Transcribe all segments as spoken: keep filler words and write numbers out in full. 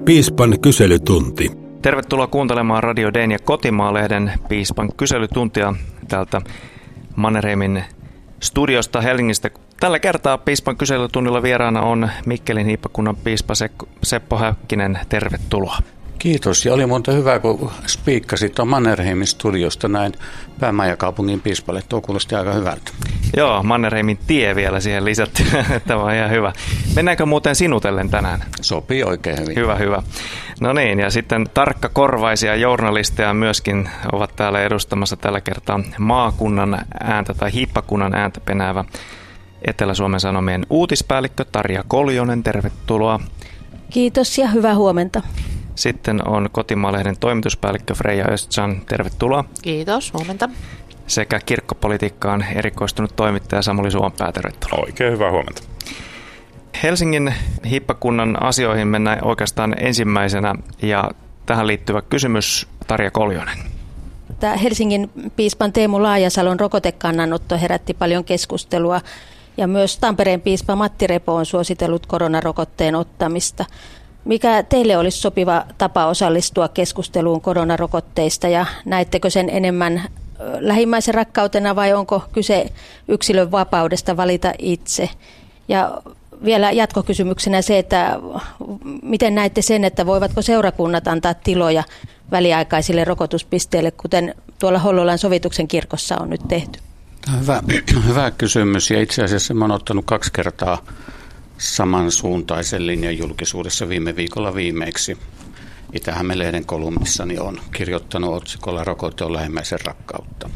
Piispan kyselytunti. Tervetuloa kuuntelemaan Radio Deen ja Kotimaa-lehden Piispan kyselytuntia täältä Mannerheimin studiosta Helsingistä. Tällä kertaa Piispan kyselytunnilla vieraana on Mikkelin hiippakunnan piispa Seppo Häkkinen. Tervetuloa. Kiitos, ja oli monta hyvää, kun spiikkasit on Mannerheimin studiosta näin päämajakaupungin piispalle. Tuo kuulosti aika hyvältä. Joo, Mannerheimin tie vielä siihen lisätty. Tämä on ihan hyvä. Mennäänkö muuten sinutellen tänään? Sopii oikein hyvin. Hyvä, hyvä. No niin, ja sitten tarkkakorvaisia journalisteja myöskin ovat täällä edustamassa tällä kertaa maakunnan ääntä tai hiippakunnan ääntä penäävä Etelä-Suomen Sanomien uutispäällikkö Tarja Koljonen. Tervetuloa. Kiitos ja hyvää huomenta. Sitten on Kotimaa-lehden toimituspäällikkö Freja Östjan. Tervetuloa. Kiitos, huomenta. Sekä kirkkopolitiikkaan erikoistunut toimittaja Samuli Suompää. Tervetuloa. Oikein hyvää huomenta. Helsingin hiippakunnan asioihin mennään oikeastaan ensimmäisenä, ja tähän liittyvä kysymys Tarja Koljonen. Tämä Helsingin piispan Teemu Laajasalon rokotekannanotto herätti paljon keskustelua, ja myös Tampereen piispa Matti Repo on suositellut koronarokotteen ottamista. Mikä teille olisi sopiva tapa osallistua keskusteluun koronarokotteista, ja näettekö sen enemmän lähimmäisen rakkautena vai onko kyse yksilön vapaudesta valita itse? Ja vielä jatkokysymyksenä se, että miten näette sen, että voivatko seurakunnat antaa tiloja väliaikaisille rokotuspisteille, kuten tuolla Hollolan Sovituksen kirkossa on nyt tehty? Hyvä, hyvä kysymys, ja itse asiassa mä oon ottanut kaksi kertaa samansuuntaisen linjan julkisuudessa viime viikolla viimeksi. Itä-Hämeen-lehden kolumnissani on kirjoittanut otsikolla "Rokote on lähimmäisen rakkautta".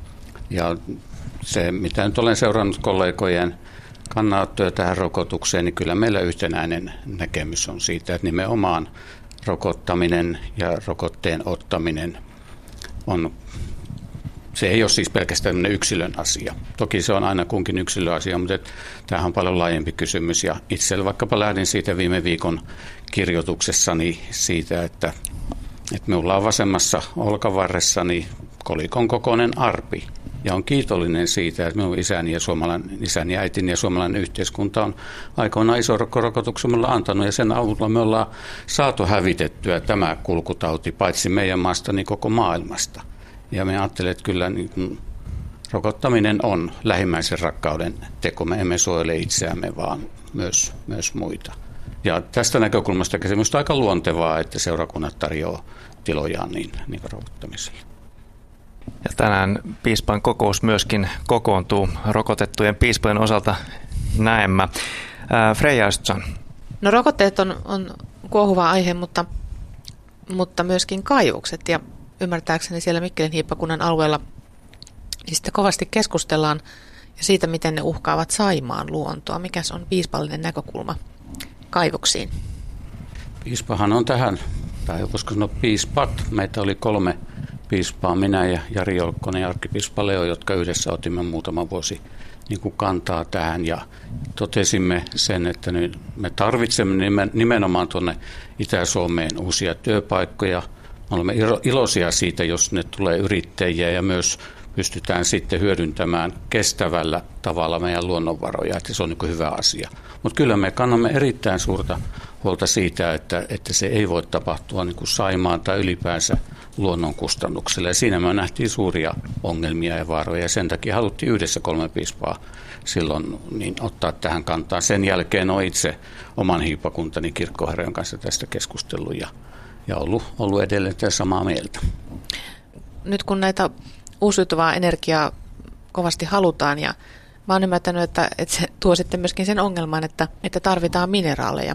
Ja se, mitä nyt olen seurannut kollegojen kannanottoja tähän rokotukseen, niin kyllä meillä yhtenäinen näkemys on siitä, että nimenomaan rokottaminen ja rokotteen ottaminen on, se ei ole siis pelkästään yksilön asia. Toki se on aina kunkin yksilön asia, mutta tämähän on paljon laajempi kysymys. Ja itsellä vaikkapa lähdin siitä viime viikon kirjoituksessani siitä, että, että minulla on vasemmassa olkavarressani kolikon kokoinen arpi. Ja on kiitollinen siitä, että minun isäni ja, isäni ja äitini ja suomalainen yhteiskunta on aikoinaan iso rokotuksen minulle antanut. Ja sen avulla me ollaan saatu hävitettyä tämä kulkutauti paitsi meidän maasta, niin koko maailmasta. Ja me ajattelen, että kyllä niin kuin rokottaminen on lähimmäisen rakkauden teko. Me emme suojele itseämme, vaan myös, myös muita. Ja tästä näkökulmasta se minusta aika luontevaa, että seurakunnat tarjoaa tilojaan niin, niin rokottamiselle. Ja tänään piispan kokous myöskin kokoontuu rokotettujen piispojen osalta näemmä. Freja Östjan. No rokotteet on, on kuohuva aihe, mutta, mutta myöskin kaivokset. Ja ymmärtääkseni siellä Mikkelin hiippakunnan alueella niistä kovasti keskustellaan ja siitä, miten ne uhkaavat Saimaan luontoa. Mikäs on piispallinen näkökulma kaivoksiin? Piispahan on tähän, tai voisiko sanoa piispat. Meitä oli kolme piispaa, minä ja Jari Jolkkonen ja arkkipiispa Leo, jotka yhdessä otimme muutama vuosi niin kuin kantaa tähän ja totesimme sen, että nyt me tarvitsemme nimenomaan tuonne Itä-Suomeen uusia työpaikkoja. Me olemme iloisia siitä, jos ne tulee yrittäjiä ja myös pystytään sitten hyödyntämään kestävällä tavalla meidän luonnonvaroja, että se on niin hyvä asia. Mutta kyllä me kannamme erittäin suurta huolta siitä, että, että se ei voi tapahtua niin kuin Saimaan tai ylipäänsä luonnon kustannuksella. Ja siinä me nähtiin suuria ongelmia ja vaaroja ja sen takia haluttiin yhdessä kolme piispaa silloin niin ottaa tähän kantaa. Sen jälkeen on itse oman hiippakuntani kirkkoherran kanssa tästä keskustellut ja, ja ollut, ollut edelleen samaa mieltä. Nyt kun näitä uusiutuvaa energiaa kovasti halutaan ja mä oon ymmärtänyt, että, että se tuo sitten myöskin sen ongelman, että, että tarvitaan mineraaleja.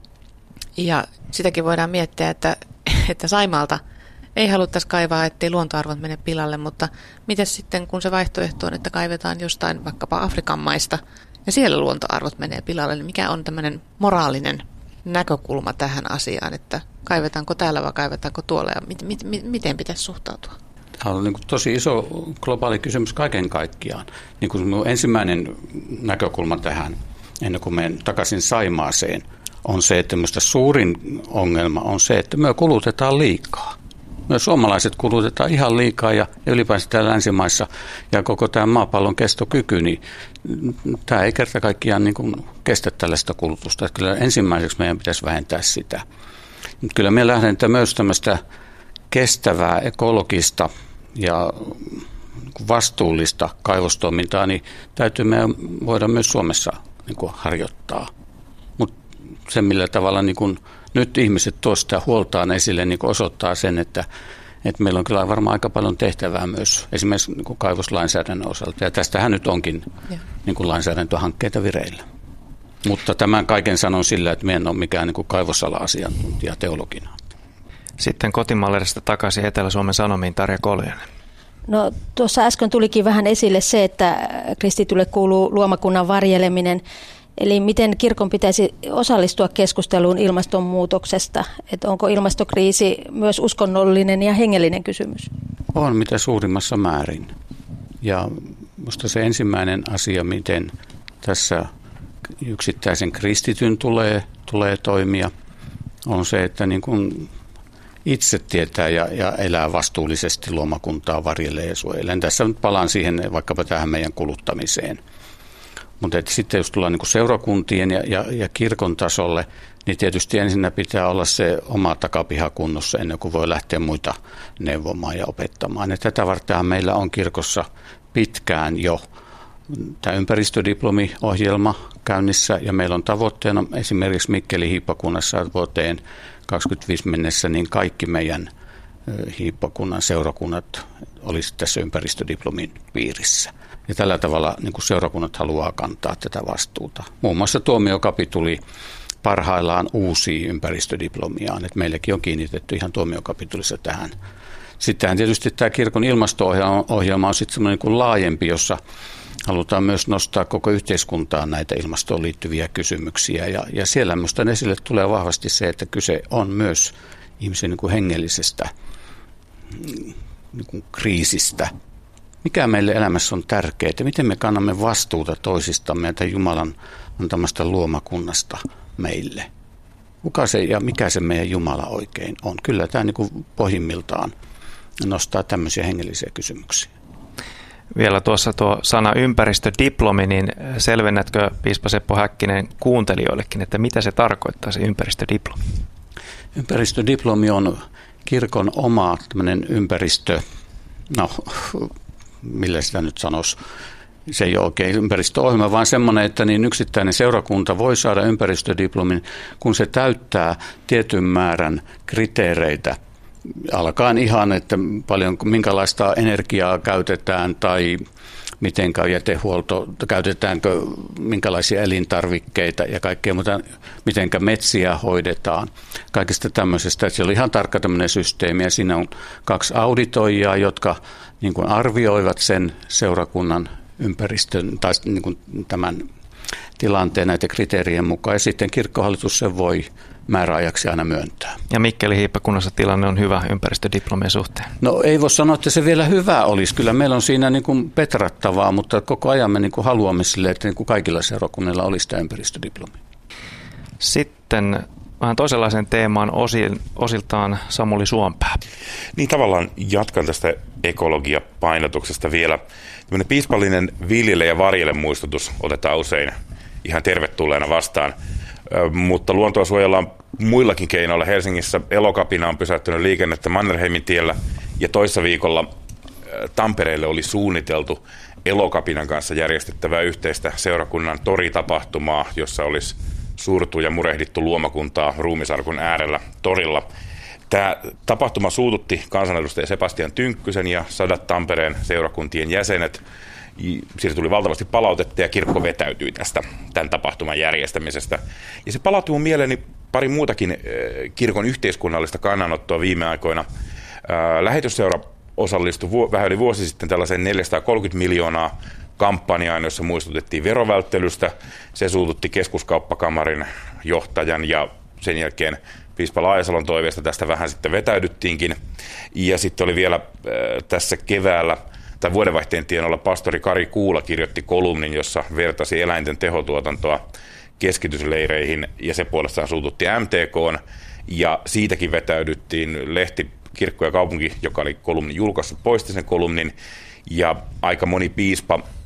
Ja sitäkin voidaan miettiä, että, että Saimaalta ei haluttaisi kaivaa, ettei luontoarvot mene pilalle, mutta miten sitten, kun se vaihtoehto on, että kaivetaan jostain vaikkapa Afrikan maista ja siellä luontoarvot menee pilalle, niin mikä on tämmöinen moraalinen näkökulma tähän asiaan, että kaivetaanko täällä vai kaivetaanko tuolla ja mit, mit, mit, miten pitäisi suhtautua? Tämä on niin kuin tosi iso globaali kysymys kaiken kaikkiaan. Niin kuin minun ensimmäinen näkökulma tähän, ennen kuin menen takaisin Saimaaseen, on se, että minusta suurin ongelma on se, että me kulutetaan liikaa. Me suomalaiset kulutetaan ihan liikaa ja ylipäänsä täällä länsimaissa ja koko tämä maapallon kestokyky, niin tämä ei kerta kaikkiaan niin kuin kestä tällaista kulutusta. Että kyllä ensimmäiseksi meidän pitäisi vähentää sitä. Mutta kyllä me lähdetään myös tämmöistä kestävää, ekologista ja vastuullista kaivostoimintaa, niin täytyy meidän voida myös Suomessa niin kuin harjoittaa. Mutta se, millä tavalla niin kuin nyt ihmiset tuosta huoltaan esille, niin kuin osoittaa sen, että, että meillä on kyllä varmaan aika paljon tehtävää myös esimerkiksi niin kuin kaivoslainsäädännön osalta. Ja tästähän nyt onkin niin kuin lainsäädäntöhankkeita vireillä. Mutta tämän kaiken sanon sillä, että minä en ole mikään niin kuin kaivosala-asiantuntija teologina. Sitten Kotimaalehdestä takaisin Etelä-Suomen Sanomiin, Tarja Koljonen. No tuossa äsken tulikin vähän esille se, että kristitylle kuuluu luomakunnan varjeleminen. Eli miten kirkon pitäisi osallistua keskusteluun ilmastonmuutoksesta? Että onko ilmastokriisi myös uskonnollinen ja hengellinen kysymys? On mitä suurimmassa määrin. Ja minusta se ensimmäinen asia, miten tässä yksittäisen kristityn tulee, tulee toimia, on se, että niin kuin itse tietää ja, ja elää vastuullisesti luomakuntaa, varjelee ja suojelee. Tässä nyt palaan siihen vaikkapa tähän meidän kuluttamiseen. Mutta sitten jos tullaan niin kuin seurakuntien ja, ja, ja kirkon tasolle, niin tietysti ensinnä pitää olla se oma takapiha kunnossa ennen kuin voi lähteä muita neuvomaan ja opettamaan. Ja tätä varten meillä on kirkossa pitkään jo tämä ympäristödiplomiohjelma käynnissä ja meillä on tavoitteena esimerkiksi Mikkelin hiippakunnassa vuoteen kaksikymmentäviisi mennessä niin kaikki meidän hiippakunnan seurakunnat olisi tässä ympäristödiplomin piirissä. Ja tällä tavalla niin kuin seurakunnat haluaa kantaa tätä vastuuta. Muun muassa tuomiokapituli parhaillaan uusia ympäristödiplomiaan, että meilläkin on kiinnitetty ihan tuomiokapitulissa tähän. Sittenhän tietysti tämä kirkon ilmasto-ohjelma on sitten semmoinen niin kuin laajempi, jossa halutaan myös nostaa koko yhteiskuntaan näitä ilmastoon liittyviä kysymyksiä. Ja, ja siellä minusta esille tulee vahvasti se, että kyse on myös ihmisen niin kuin hengellisestä niin kuin kriisistä. Mikä meille elämässä on tärkeää? Miten me kannamme vastuuta toisistamme ja Jumalan antamasta luomakunnasta meille? Kuka se ja mikä se meidän Jumala oikein on? Kyllä tämä niin kuin pohjimmiltaan nostaa tämmöisiä hengellisiä kysymyksiä. Vielä tuossa tuo sana ympäristödiplomi, niin selvennätkö piispa Seppo Häkkinen kuuntelijoillekin, että mitä se tarkoittaa se ympäristödiplomi? Ympäristödiplomi on kirkon oma tämmöinen ympäristö, no millä sitä nyt sanoisi, se ei ole oikein ympäristöohjelma, vaan semmoinen, että niin yksittäinen seurakunta voi saada ympäristödiplomin, kun se täyttää tietyn määrän kriteereitä. Alkaen ihan, että paljon, minkälaista energiaa käytetään tai mitenkä jätehuolto, käytetäänkö minkälaisia elintarvikkeita ja kaikkea muuta, mitenkä metsiä hoidetaan. Kaikista tämmöisestä, että siellä on ihan tarkka tämmöinen systeemi ja siinä on kaksi auditoijaa, jotka niin kuin arvioivat sen seurakunnan ympäristön tai niin kuin tämän tilanteen näiden kriteerien mukaan ja sitten kirkkohallitus sen voi määräajaksi aina myöntää. Ja Mikkelin hiippakunnassa tilanne on hyvä ympäristödiplomien suhteen? No ei voi sanoa, että se vielä hyvä olisi. Kyllä meillä on siinä niin kuin petrattavaa, mutta koko ajan me niin kuin haluamme sille, että niin kuin kaikilla seurakunnilla olisi tämä ympäristödiplomi. Sitten vähän toisenlaisen teemaan osiltaan Samuli Suompää. Niin tavallaan jatkan tästä ekologiapainotuksesta vielä. Tämmöinen piispallinen viljele ja varjele muistutus otetaan usein ihan tervetulleena vastaan. Mutta luontoa suojellaan muillakin keinoilla. Helsingissä Elokapina on pysäyttänyt liikennettä Mannerheimin tiellä ja toissa viikolla Tampereelle oli suunniteltu Elokapinan kanssa järjestettävää yhteistä seurakunnan toritapahtumaa, jossa olisi surtu ja murehdittu luomakuntaa ruumisarkun äärellä torilla. Tämä tapahtuma suututti kansanedustaja Sebastian Tynkkysen ja sadat Tampereen seurakuntien jäsenet. Siitä tuli valtavasti palautetta ja kirkko vetäytyi tästä tämän tapahtuman järjestämisestä. Ja se palautui mun mieleeni pari muutakin kirkon yhteiskunnallista kannanottoa viime aikoina. Lähetysseura osallistui vähän yli vuosi sitten tällaisen neljäsataakolmekymmentä miljoonaa kampanjaan, jossa muistutettiin verovälttelystä. Se suututti Keskuskauppakamarin johtajan ja sen jälkeen piispa Laajasalon toiveesta tästä vähän sitten vetäydyttiinkin. Ja sitten oli vielä tässä keväällä tai vuodenvaihteen tienoilla pastori Kari Kuula kirjoitti kolumnin, jossa vertasi eläinten tehotuotantoa keskitysleireihin ja se puolestaan suututti M T K:n ja siitäkin vetäydyttiin. Lehti Kirkko ja kaupunki, joka oli kolumnin julkaissut, poisti sen kolumnin ja aika moni piispa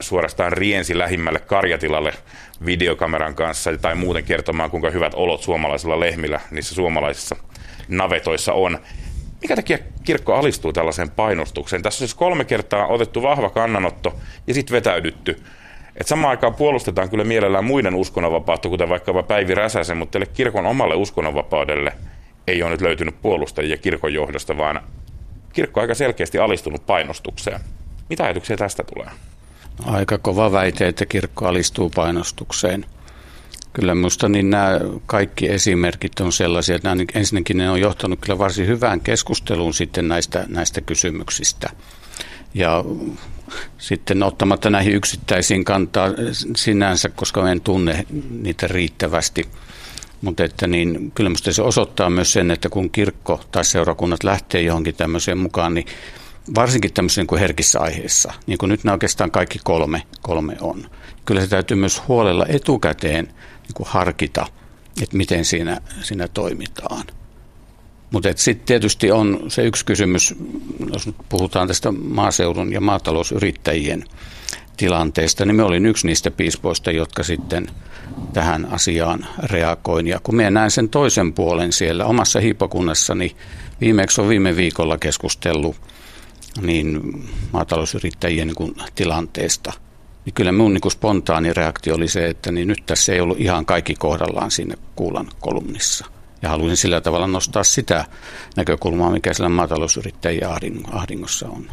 suorastaan riensi lähimmälle karjatilalle videokameran kanssa tai muuten kertomaan, kuinka hyvät olot suomalaisilla lehmillä niissä suomalaisissa navetoissa on. Mikä takia kirkko alistuu tällaiseen painostukseen? Tässä on siis kolme kertaa otettu vahva kannanotto ja sitten vetäydytty. Et samaan aikaan puolustetaan kyllä mielellään muiden uskonnonvapautta, kuten vaikkapa Päivi Räsäsen, mutta teille kirkon omalle uskonnonvapaudelle ei ole nyt löytynyt puolustajia kirkon johdosta, vaan kirkko on aika selkeästi alistunut painostukseen. Mitä ajatuksia tästä tulee? Aika kova väite, että kirkko alistuu painostukseen. Kyllä minusta niin nämä kaikki esimerkit on sellaisia, että nämä ensinnäkin ne on johtanut kyllä varsin hyvään keskusteluun sitten näistä, näistä kysymyksistä. Ja sitten ottamatta näihin yksittäisiin kantaa sinänsä, koska en tunne niitä riittävästi. Mutta että niin, kyllä minusta se osoittaa myös sen, että kun kirkko tai seurakunnat lähtee johonkin tämmöiseen mukaan, niin varsinkin tämmöisen kuin herkissä aiheissa, niin kuin nyt nämä oikeastaan kaikki kolme, kolme on. Kyllä se täytyy myös huolella etukäteen niin kuin harkita, että miten siinä, siinä toimitaan. Mutta sitten tietysti on se yksi kysymys, jos nyt puhutaan tästä maaseudun ja maatalousyrittäjien tilanteesta, niin me olin yksi niistä piispoista, jotka sitten tähän asiaan reagoin. Ja kun minä näen sen toisen puolen siellä omassa hiippakunnassani, viimeksi on viime viikolla keskustellut niin maatalousyrittäjien niin kuin tilanteesta, niin kyllä minun niin kuin spontaani reaktio oli se, että niin nyt tässä ei ollut ihan kaikki kohdallaan siinä Kuulan kolumnissa. Ja haluaisin sillä tavalla nostaa sitä näkökulmaa, mikä sillä maatalousyrittäjien ahdingossa on.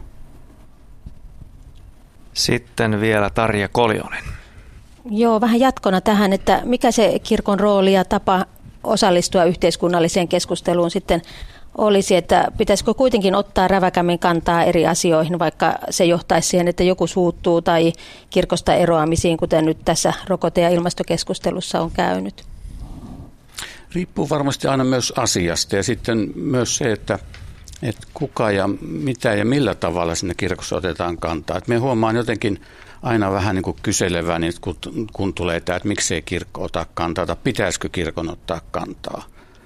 Sitten vielä Tarja Koljonen. Joo, vähän jatkona tähän, että mikä se kirkon rooli ja tapa osallistua yhteiskunnalliseen keskusteluun sitten olisi, että pitäisikö kuitenkin ottaa räväkämmin kantaa eri asioihin, vaikka se johtaisi siihen, että joku suuttuu tai kirkosta eroamisiin, kuten nyt tässä rokote- ja ilmastokeskustelussa on käynyt? Riippuu varmasti aina myös asiasta ja sitten myös se, että, että kuka ja mitä ja millä tavalla sinne kirkossa otetaan kantaa. Että me huomaan jotenkin aina vähän niin kuin kyselevän, kun, kun tulee tämä, että miksei kirkko ota kantaa tai pitäisikö kirkon ottaa kantaa.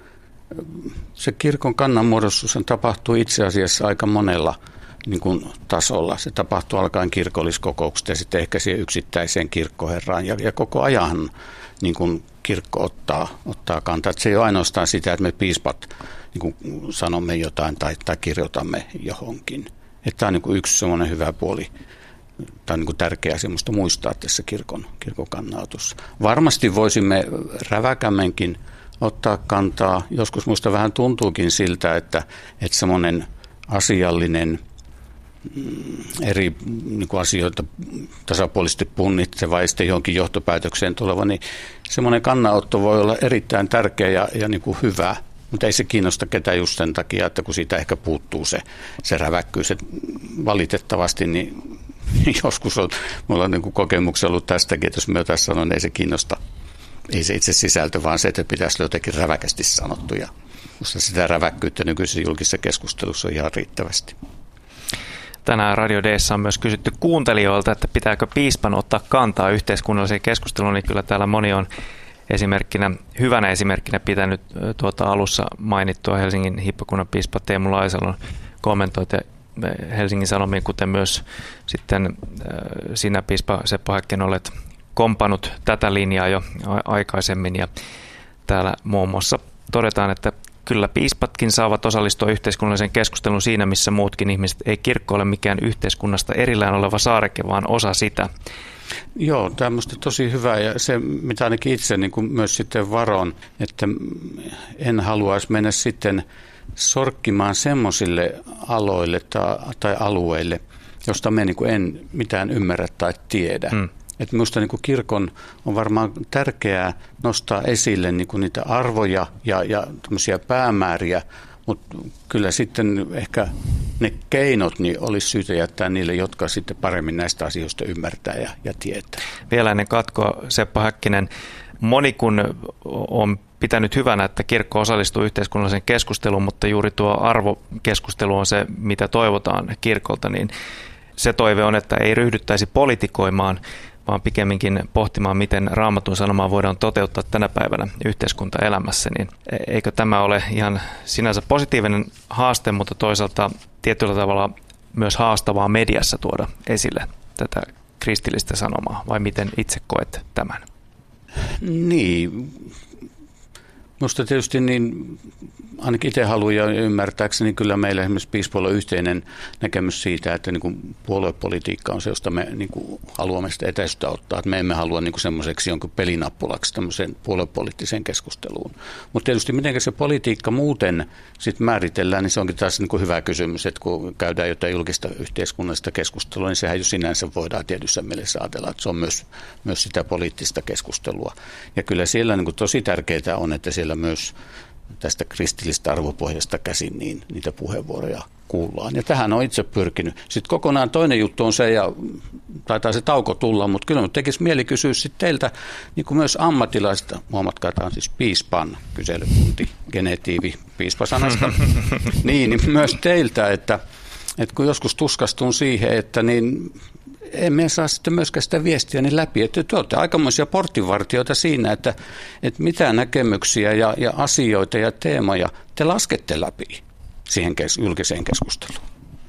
Se kirkon kannanmuodostus tapahtuu itse asiassa aika monella niin kuin tasolla. Se tapahtuu alkaen kirkolliskokouksesta ja sitten ehkä siihen yksittäiseen kirkkoherraan. Ja, ja koko ajan niin kuin kirkko ottaa, ottaa kantaa. Että se ei ole ainoastaan sitä, että me piispat niin kuin sanomme jotain tai, tai kirjoitamme johonkin. Että tämä on niin kuin yksi semmoinen hyvä puoli. Tämä on niin kuin tärkeää semmoista muistaa tässä kirkon, kirkon kannanotossa. Varmasti voisimme räväkämmenkin ottaa kantaa. Joskus minusta vähän tuntuukin siltä, että, että semmoinen asiallinen eri niin kuin asioita tasapuolisesti punnitseva ja sitten johonkin johtopäätökseen tuleva, niin semmoinen kannanotto voi olla erittäin tärkeä ja, ja niin kuin hyvä, mutta ei se kiinnosta ketään just sen takia, että kun siitä ehkä puuttuu se, se räväkkyys. Et valitettavasti niin joskus on, mulla on niin kuin kokemuksia ollut tästäkin, että jos mä jotain sanon, niin ei se kiinnosta. Ei se itse sisältö, vaan se, että pitäisi jotenkin räväkästi sanottu. Ja musta sitä räväkkyyttä nykyisessä julkisessa keskustelussa on ihan riittävästi. Tänään Radio D:ssä on myös kysytty kuuntelijoilta, että pitääkö piispan ottaa kantaa yhteiskunnalliseen keskusteluun, niin kyllä täällä moni on esimerkkinä, hyvänä esimerkkinä pitänyt tuota alussa mainittua Helsingin hiippakunnan piispa Teemu Laisalon kommentoita Helsingin Sanomiin, kuten myös sitten sinä piispa Seppo Häkkinen olet kompannut tätä linjaa jo aikaisemmin ja täällä muun muassa todetaan, että kyllä piispatkin saavat osallistua yhteiskunnalliseen keskusteluun siinä, missä muutkin ihmiset. Ei kirkko ole mikään yhteiskunnasta erillään oleva saareke, vaan osa sitä. Joo, tämä on minusta tosi hyvä ja se, mitä ainakin itse niin kuin myös sitten varon, että en haluaisi mennä sitten sorkkimaan semmoisille aloille tai, tai alueille, josta me niin kuin en mitään ymmärrä tai tiedä. Hmm. Että minusta niin kuin kirkon on varmaan tärkeää nostaa esille niin kuin niitä arvoja ja, ja tämmöisiä päämääriä, mutta kyllä sitten ehkä ne keinot niin olisi syytä jättää niille, jotka sitten paremmin näistä asioista ymmärtää ja, ja tietää. Vielä ennen katkoa, Seppo Häkkinen, moni kun on pitänyt hyvänä, että kirkko osallistuu yhteiskunnalliseen keskusteluun, mutta juuri tuo arvokeskustelu on se, mitä toivotaan kirkolta, niin se toive on, että ei ryhdyttäisi politikoimaan, vaan pikemminkin pohtimaan, miten Raamatun sanomaa voidaan toteuttaa tänä päivänä yhteiskuntaelämässä. Niin eikö tämä ole ihan sinänsä positiivinen haaste, mutta toisaalta tietyllä tavalla myös haastavaa mediassa tuoda esille tätä kristillistä sanomaa, vai miten itse koet tämän? Niin, minusta tietysti niin, ainakin itse haluan ja ymmärtääkseni kyllä meillä esimerkiksi piispoilla on yhteinen näkemys siitä, että niin kuin puoluepolitiikka on se, josta me niin kuin haluamme sitä etäisyyttä ottaa. Että me emme halua niin kuin semmoiseksi jonkun pelinappulaksi tämmöiseen puoluepoliittiseen keskusteluun. Mutta tietysti miten se politiikka muuten sit määritellään, niin se onkin taas niin kuin hyvä kysymys, että kun käydään jotain julkista yhteiskunnallista keskustelua, niin sehän jo sinänsä voidaan tietyssä mielessä ajatella, että se on myös, myös sitä poliittista keskustelua. Ja kyllä siellä niin kuin tosi tärkeää on, että siellä myös tästä kristillistä arvopohjasta käsin niin niitä puheenvuoroja kuullaan. Ja tähän on itse pyrkinyt. Sitten kokonaan toinen juttu on se, ja taitaa se tauko tulla, mutta kyllä tekisi mieli kysyä sitten teiltä, niin kuin myös ammattilaista, huomatkaa, tämä on siis piispan kyselytunti, genetiivi piispasanasta, niin, niin myös teiltä, että, että kun joskus tuskastun siihen, että niin emme saa sitten myöskään sitä viestiä niin läpi. Että te olette aikamoisia portinvartijoita siinä, että, että mitä näkemyksiä ja, ja asioita ja teemoja te laskette läpi siihen kes, julkiseen keskusteluun.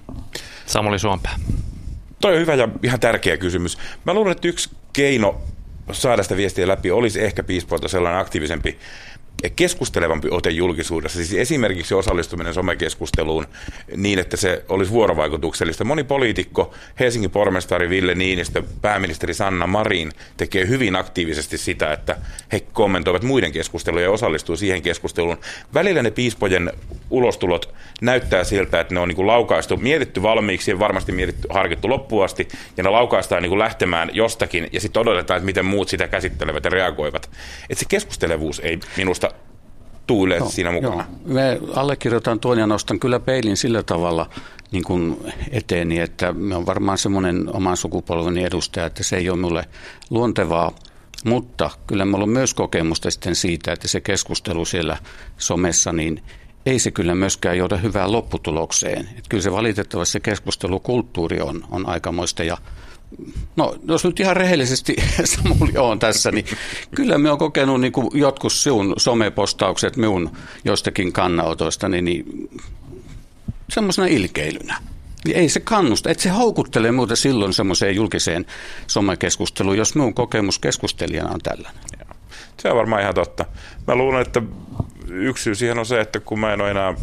Samuli Suompää. Toi on hyvä ja ihan tärkeä kysymys. Mä luulen, että yksi keino saada sitä viestiä läpi olisi ehkä piispoilta sellainen aktiivisempi ja keskustelevampi ote julkisuudessa. Siis esimerkiksi osallistuminen somekeskusteluun niin, että se olisi vuorovaikutuksellista. Moni poliitikko, Helsingin pormestari Ville Niinistö, pääministeri Sanna Marin tekee hyvin aktiivisesti sitä, että he kommentoivat muiden keskusteluja ja osallistuu siihen keskusteluun. Välillä ne piispojen ulostulot näyttää siltä, että ne on niin kuin laukaistu, mietitty valmiiksi ja varmasti mietitty, harkittu loppuun asti, ja ne laukaistaan niin kuin lähtemään jostakin, ja sitten odotetaan, että miten muut sitä käsittelevät ja reagoivat. Että se keskustelevuus ei minusta tuu yleensä siinä mukana. Joo. Me allekirjoitan tuon ja nostan kyllä peilin sillä tavalla niin kuin eteeni, että me on varmaan semmoinen oman sukupolveni edustaja, että se ei ole mulle luontevaa, mutta kyllä meillä on myös kokemusta sitten siitä, että se keskustelu siellä somessa, niin ei se kyllä myöskään johda hyvään lopputulokseen. Että kyllä se valitettavasti se keskustelukulttuuri on, on aikamoista ja no, jos nyt ihan rehellisesti Samuli on tässä, niin kyllä me on kokenut niin kuin jotkut sinun somepostaukset minun jostakin kannanotoista, niin, niin semmoisena ilkeilynä. Niin ei se kannusta, että se houkuttelee muuta silloin semmoiseen julkiseen somekeskusteluun, jos minun kokemus keskustelijana on tällainen. Se on varmaan ihan totta. Mä luulen, että yksi syy siihen on se, että kun mä en ole enää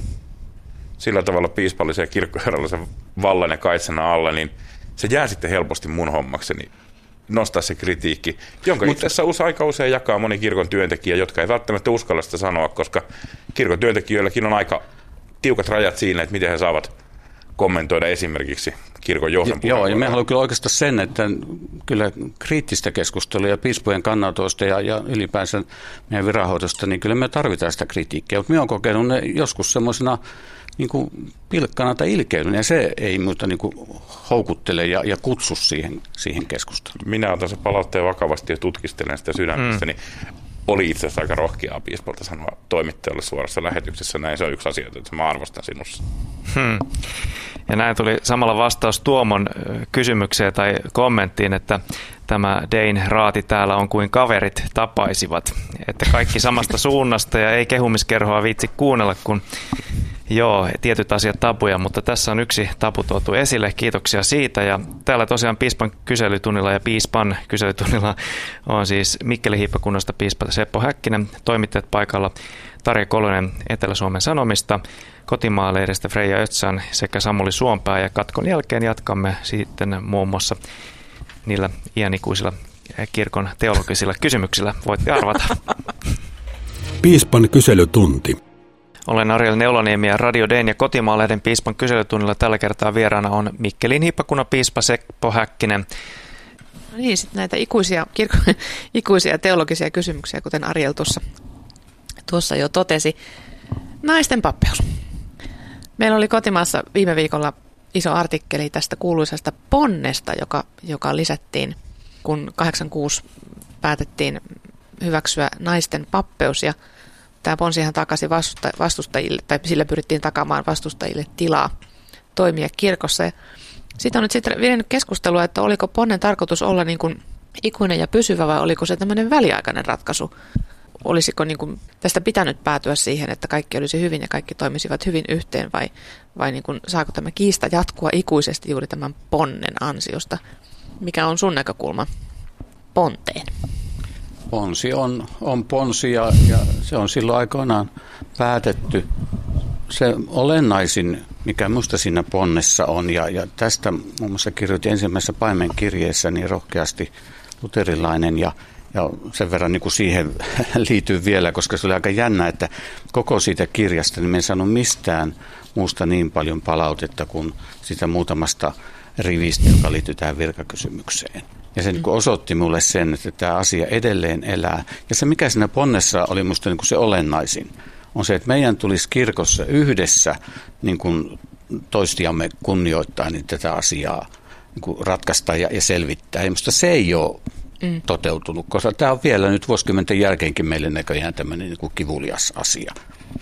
sillä tavalla piispallisen ja kirkkoherrallisen vallan ja kaitsena alla, niin se jää sitten helposti mun hommakseni nostaa se kritiikki, jonka itse asiassa aika usein jakaa moni kirkon työntekijä, jotka ei välttämättä uskalla sitä sanoa, koska kirkon työntekijöilläkin on aika tiukat rajat siinä, että miten he saavat kommentoida esimerkiksi kirkon johdon puheenvuoroja. Joo, ja me haluan kyllä oikeastaan sen, että kyllä kriittistä keskustelua ja piispojen kannanotoista ja, ja ylipäänsä meidän viranhoidosta, niin kyllä me tarvitaan sitä kritiikkiä, mutta me on kokenut ne joskus semmoisena niin kuin pilkkana tai ilkeilynä, ja se ei muuta niin kuin houkuttele ja, ja kutsu siihen, siihen keskusteluun. Minä otan se palautteen vakavasti ja tutkistelen sitä sydämessä, mm. niin oli itse asiassa aika rohkeaa piispalta sanoa toimittajalle suorassa lähetyksessä. Näin se on yksi asia, että mä arvostan sinussa. Hmm. Ja näin tuli samalla vastaus Tuomon kysymykseen tai kommenttiin, että tämä Dein raati täällä on kuin kaverit tapaisivat. Että kaikki samasta suunnasta ja ei kehumiskerhoa viitsi kuunnella, kun joo, tietyt asiat tabuja, mutta tässä on yksi tabu tuotu esille. Kiitoksia siitä. Ja täällä tosiaan piispan kyselytunnilla ja piispan kyselytunnilla on siis Mikkelin hiippakunnasta piispa Seppo Häkkinen, toimittajat paikalla Tarja Kolonen Etelä-Suomen Sanomista, Kotimaa-lehdestä Freija Ötsän sekä Samuli Suompää. Ja katkon jälkeen jatkamme sitten muun muassa niillä iänikuisilla kirkon teologisilla kysymyksillä. Voitte arvata. Piispan kyselytunti. Olen Ariel Neulaniemi ja Radio Deen ja Kotimaa-lehden piispan kyselytunnilla tällä kertaa vieraana on Mikkelin hiippakunnan piispa Seppo Häkkinen. No niin, sitten näitä ikuisia, kirkko, ikuisia teologisia kysymyksiä, kuten Ariel tuossa, tuossa jo totesi. Naisten pappeus. Meillä oli Kotimaassa viime viikolla iso artikkeli tästä kuuluisasta ponnesta, joka, joka lisättiin, kun kahdeksankymmentäkuusi päätettiin hyväksyä naisten pappeus, ja tämä ponsihan takasi vastustajille, tai sillä pyrittiin takaamaan vastustajille tilaa toimia kirkossa. Siitä on nyt sitten vienyt keskustelua, että oliko ponnen tarkoitus olla niin kuin ikuinen ja pysyvä, vai oliko se tämmöinen väliaikainen ratkaisu? Olisiko niin kuin tästä pitänyt päätyä siihen, että kaikki olisi hyvin ja kaikki toimisivat hyvin yhteen, vai, vai niin kuin saako tämä kiista jatkua ikuisesti juuri tämän ponnen ansiosta? mikä on sun näkökulma ponteen? Ponsi on, on ponsi ja, ja se on silloin aikoinaan päätetty. Se olennaisin, mikä minusta siinä ponnessa on, ja, ja tästä muun muassa kirjoitin ensimmäisessä paimenkirjeessä niin rohkeasti luterilainen, ja, ja sen verran niin kuin siihen liittyy vielä, koska se oli aika jännä, että koko siitä kirjasta niin en saanut mistään muusta niin paljon palautetta kuin sitä muutamasta rivistä, joka liittyy tähän virkakysymykseen. Ja se niin kuin osoitti mulle sen, että tämä asia edelleen elää. Ja se, mikä siinä ponnessa oli minusta niin kuin se olennaisin, on se, että meidän tulisi kirkossa yhdessä niin kuin toistiamme kunnioittaa niin tätä asiaa niin kuin ratkaista ja, ja selvittää. Ja minusta se ei ole mm. toteutunut, koska tämä on vielä nyt vuosikymmenten jälkeenkin meille näköjään tämmöinen niin kuin kivulias asia.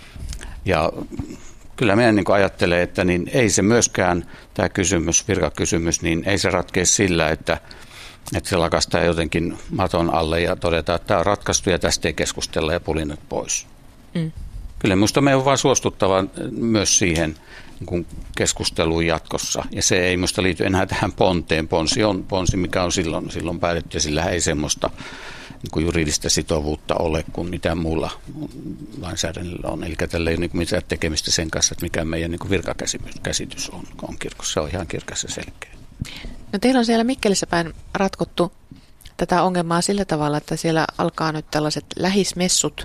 Ja kyllä meidän niin kuin ajattelee, että niin ei se myöskään, tämä kysymys, virkakysymys, niin ei se ratkea sillä, että, että se lakastaa jotenkin maton alle ja todetaan, että tämä on ratkaistu ja tästä ei keskustella ja pulinat pois. Mm. Kyllä minusta meidän on vaan suostuttava myös siihen niin kuin keskusteluun jatkossa. Ja se ei minusta liity enää tähän ponteen. Ponsi on ponsi, mikä on silloin, silloin päätetty, ja sillä ei semmoista niin kuin juridista sitovuutta ole kuin mitä muulla lainsäädännöllä on. Eli tällä ei ole niin kuin mitään tekemistä sen kanssa, että mikä meidän niin kuin virkakäsitys on, on kirkossa. Se on ihan kirkas ja selkeä. No teillä on siellä Mikkelissä päin ratkottu tätä ongelmaa sillä tavalla, että siellä alkaa nyt tällaiset lähismessut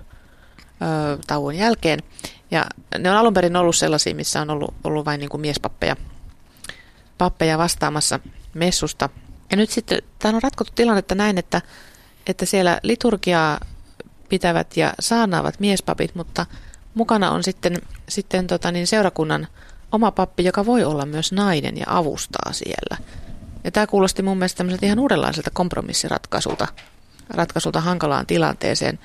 ö, tauon jälkeen. Ja ne on alun perin ollut sellaisia, missä on ollut, ollut vain niin kuin miespappeja pappeja vastaamassa messusta. Ja nyt sitten tämä on ratkottu tilannetta näin, että, että siellä liturgiaa pitävät ja saarnaavat miespapit, mutta mukana on sitten, sitten tota niin, seurakunnan oma pappi, joka voi olla myös nainen ja avustaa siellä. Ja tämä kuulosti mun mielestä tämmöiseltä ihan uudenlaiselta kompromissiratkaisuta ratkaisuta hankalaan tilanteeseen.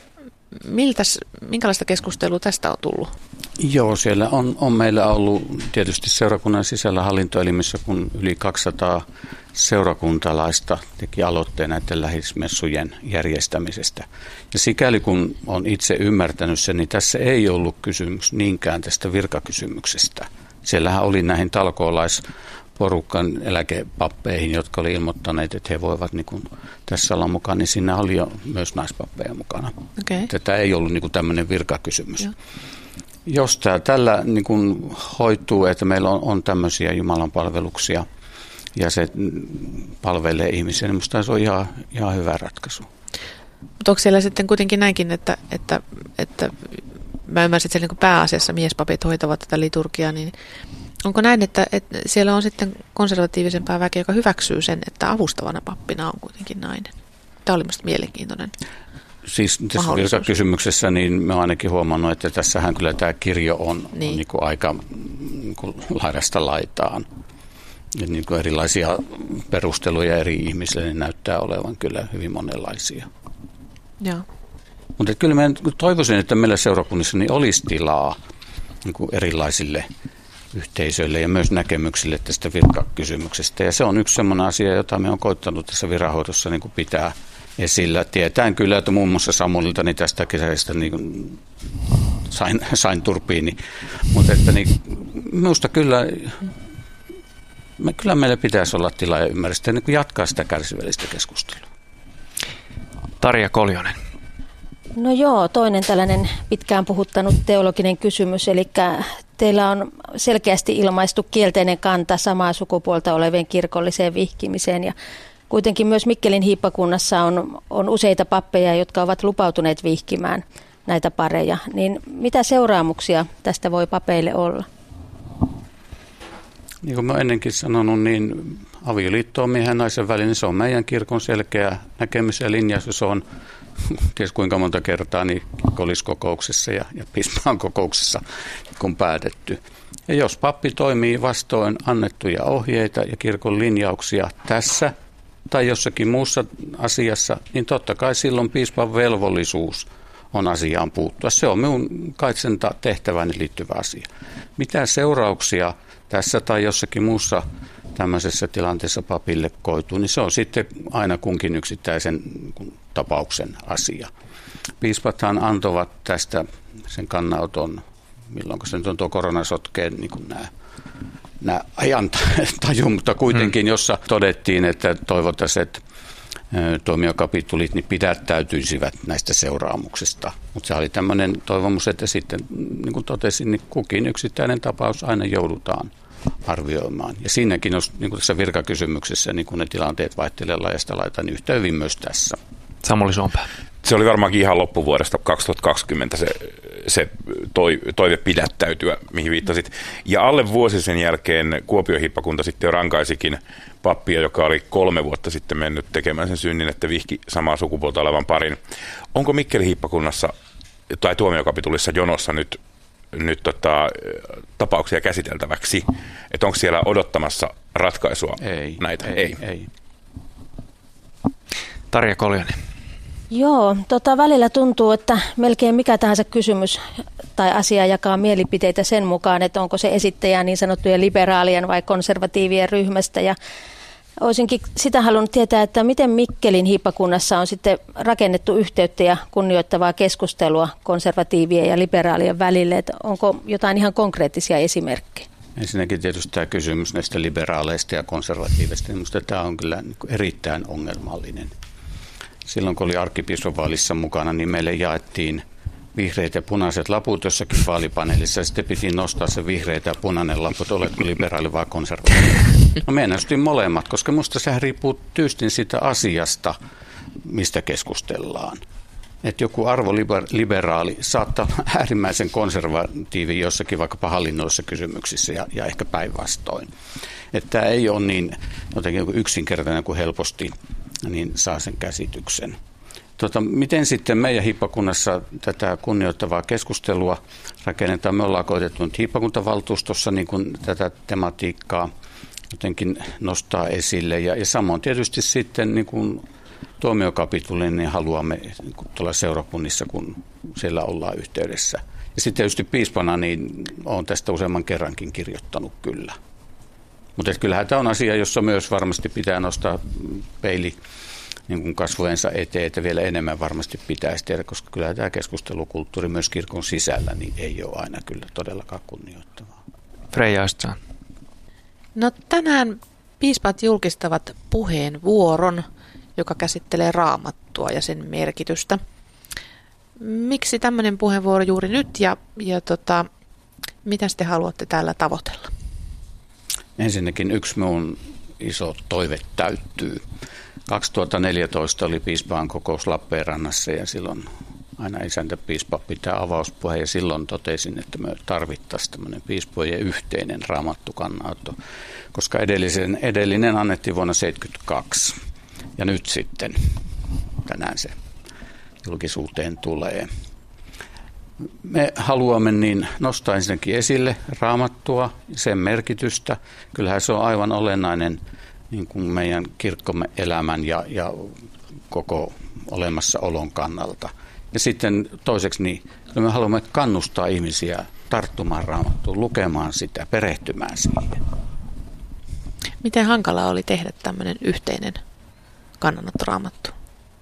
Miltäs, minkälaista keskustelua tästä on tullut? Joo, siellä on, on meillä ollut tietysti seurakunnan sisällä hallintoelimissä, kun yli kaksisataa seurakuntalaista teki aloitteen näiden lähismessujen järjestämisestä. Ja sikäli kun on itse ymmärtänyt sen, niin tässä ei ollut kysymys niinkään tästä virkakysymyksestä. Siellähän oli näihin talkoolaisporukan eläkepappeihin, jotka oli ilmoittaneet, että he voivat niin kuin tässä olla mukana, niin siinä oli jo myös naispappeja mukana. Okay. Tätä ei ollut niin kuin tämmöinen virkakysymys. Joo. Jos tämä tällä niin kuin hoituu, että meillä on, on tämmöisiä Jumalan palveluksia ja se palvelee ihmisiä, niin minusta se on ihan, ihan hyvä ratkaisu. Mutta onko siellä sitten kuitenkin näinkin, että, että, että mä ymmärsin, että siellä niin pääasiassa miespapit hoitavat tätä liturgiaa, niin onko näin, että, että siellä on sitten konservatiivisempaa väkeä, joka hyväksyy sen, että avustavana pappina on kuitenkin nainen? Tämä oli minusta mielenkiintoinen. Siis tässä virkakysymyksessä niin mä oon ainakin huomannut, että tässähän kyllä tämä kirjo on, niin. on niin kuin aika niin kuin laidasta laitaan. Ja niin kuin erilaisia perusteluja eri ihmisille niin näyttää olevan kyllä hyvin monenlaisia. Joo. Mutta kyllä mä toivoisin, että meillä seurakunnissa niin olisi tilaa niin kuin erilaisille yhteisöille ja myös näkemyksille tästä virkakysymyksestä. Ja se on yksi sellainen asia, jota me on koittanut tässä viranhoidossa niin kuin pitää esillä. Tietään kyllä, että muun muassa Samulilta niin tästä kesästä niin sain, sain turpiini. Mutta että niin, minusta kyllä, me, kyllä meillä pitäisi olla tilaa ja ymmärrystä ja niin jatkaa sitä kärsivällistä keskustelua. Tarja Koljonen. No joo, toinen tällainen pitkään puhuttanut teologinen kysymys, eli teillä on selkeästi ilmaistu kielteinen kanta samaa sukupuolta olevien kirkolliseen vihkimiseen ja kuitenkin myös Mikkelin hiippakunnassa on, on useita pappeja, jotka ovat lupautuneet vihkimään näitä pareja. Niin mitä seuraamuksia tästä voi papeille olla? Niin kuin mä ennenkin sanonut, niin avioliitto on miehen ja naisen välinen. Se on meidän kirkon selkeä näkemys ja linjaus. Se on ties kuinka monta kertaa niin kirkolliskokouksessa ja, ja piispan kokouksessa kun päätetty. Ja jos pappi toimii vastoin annettuja ohjeita ja kirkon linjauksia tässä tai jossakin muussa asiassa, niin totta kai silloin piispan velvollisuus on asiaan puuttua. Se on minun kaitsenta tehtäväni liittyvä asia. Mitä seurauksia tässä tai jossakin muussa tämmöisessä tilanteessa papille koituu, niin se on sitten aina kunkin yksittäisen tapauksen asia. Piispathan antoivat tästä sen kannanoton, milloin se nyt on tuo koronasotkeen, niin kuin nämä nämä ajantaju, mutta kuitenkin, jossa todettiin, että toivottaisiin, että tuomiokapitulit niin pidättäytyisivät näistä seuraamuksista. Mutta se oli tämmöinen toivomus, että sitten, niin kuin totesin, niin kukin yksittäinen tapaus aina joudutaan arvioimaan. Ja siinäkin, jos, niin kuin tässä virkakysymyksessä, niin kun ne tilanteet vaihtelevat laajasta laitaan, niin yhtä hyvin myös tässä. Samuli Suompää. Se oli varmaankin ihan loppuvuodesta kaksituhattakaksikymmentä se, se toi, toive pidättäytyä, mihin viittasit. Ja alle vuosi sen jälkeen Kuopion hiippakunta sitten jo rankaisikin pappia, joka oli kolme vuotta sitten mennyt tekemään sen synnin, että vihki samaa sukupuolta olevan parin. Onko Mikkelin hiippakunnassa tai tuomiokapitulissa jonossa nyt, nyt tota, tapauksia käsiteltäväksi? Että onko siellä odottamassa ratkaisua ei, näitä? Ei. ei. ei. Tarja Koljonen. Joo, tota välillä tuntuu, että melkein mikä tahansa kysymys tai asia jakaa mielipiteitä sen mukaan, että onko se esittäjä niin sanottujen liberaalien vai konservatiivien ryhmästä. Ja olisinkin sitä halunnut tietää, että miten Mikkelin hiippakunnassa on sitten rakennettu yhteyttä ja kunnioittavaa keskustelua konservatiivien ja liberaalien välille. Että onko jotain ihan konkreettisia esimerkkejä? Ensinnäkin tietysti tämä kysymys näistä liberaaleista ja konservatiiveista. Minusta tämä on kyllä erittäin ongelmallinen. Silloin kun oli arkkipiispovaalissa mukana, niin meille jaettiin vihreät ja punaiset laput jossakin vaalipaneelissa. Ja sitten piti nostaa se vihreät ja punainen lappu, että oletko liberaali vai konservatiivi. No me ennästiin molemmat, koska minusta sehän riippuu tyystin siitä asiasta, mistä keskustellaan. Että joku arvoliberaali saattaa olla äärimmäisen konservatiivi jossakin vaikkapa hallinnollisissa kysymyksissä ja, ja ehkä päinvastoin. Että tämä ei ole niin jotenkin yksinkertainen kuin helposti niin saa sen käsityksen. Tota, miten sitten meidän hiippakunnassa tätä kunnioittavaa keskustelua rakennetaan? Me ollaan koetettu nyt hiippakuntavaltuustossa niin kuin tätä tematiikkaa jotenkin nostaa esille. Ja, ja samoin tietysti sitten niin kuin tuomiokapitulin niin haluamme niin tuolla seurakunnissa, kun siellä ollaan yhteydessä. Ja sitten tietysti piispana niin olen tästä useamman kerrankin kirjoittanut kyllä. Mutta kyllähän tämä on asia, jossa myös varmasti pitää nostaa peili niin kuin kasvojensa eteen, että vielä enemmän varmasti pitäisi tehdä, koska kyllä tämä keskustelukulttuuri myös kirkon sisällä niin ei ole aina kyllä todellakaan kunnioittavaa. Freija Östsään. No tänään piispat julkistavat puheenvuoron, joka käsittelee Raamattua ja sen merkitystä. Miksi tämmöinen puheenvuoro juuri nyt ja, ja tota, mitä te haluatte täällä tavoitella? Ensinnäkin yksi minun iso toive täyttyy. kaksituhattaneljätoista oli piispaan kokous Lappeenrannassa ja silloin aina isäntäpiispa pitää avauspuheen ja silloin totesin, että me tarvittaisiin tämmöinen piispojen yhteinen raamattukannanotto, koska edellisen, edellinen annettiin vuonna seitsemänkymmentäkaksi ja nyt sitten tänään se julkisuuteen tulee. Me haluamme niin nostaa ensinnäkin esille Raamattua, sen merkitystä. Kyllähän se on aivan olennainen niin kuin meidän kirkkomme elämän ja, ja koko olemassaolon kannalta. Ja sitten toiseksi niin me haluamme kannustaa ihmisiä tarttumaan Raamattuun, lukemaan sitä, perehtymään siihen. Miten hankalaa oli tehdä tämmöinen yhteinen kannanotto Raamattuun?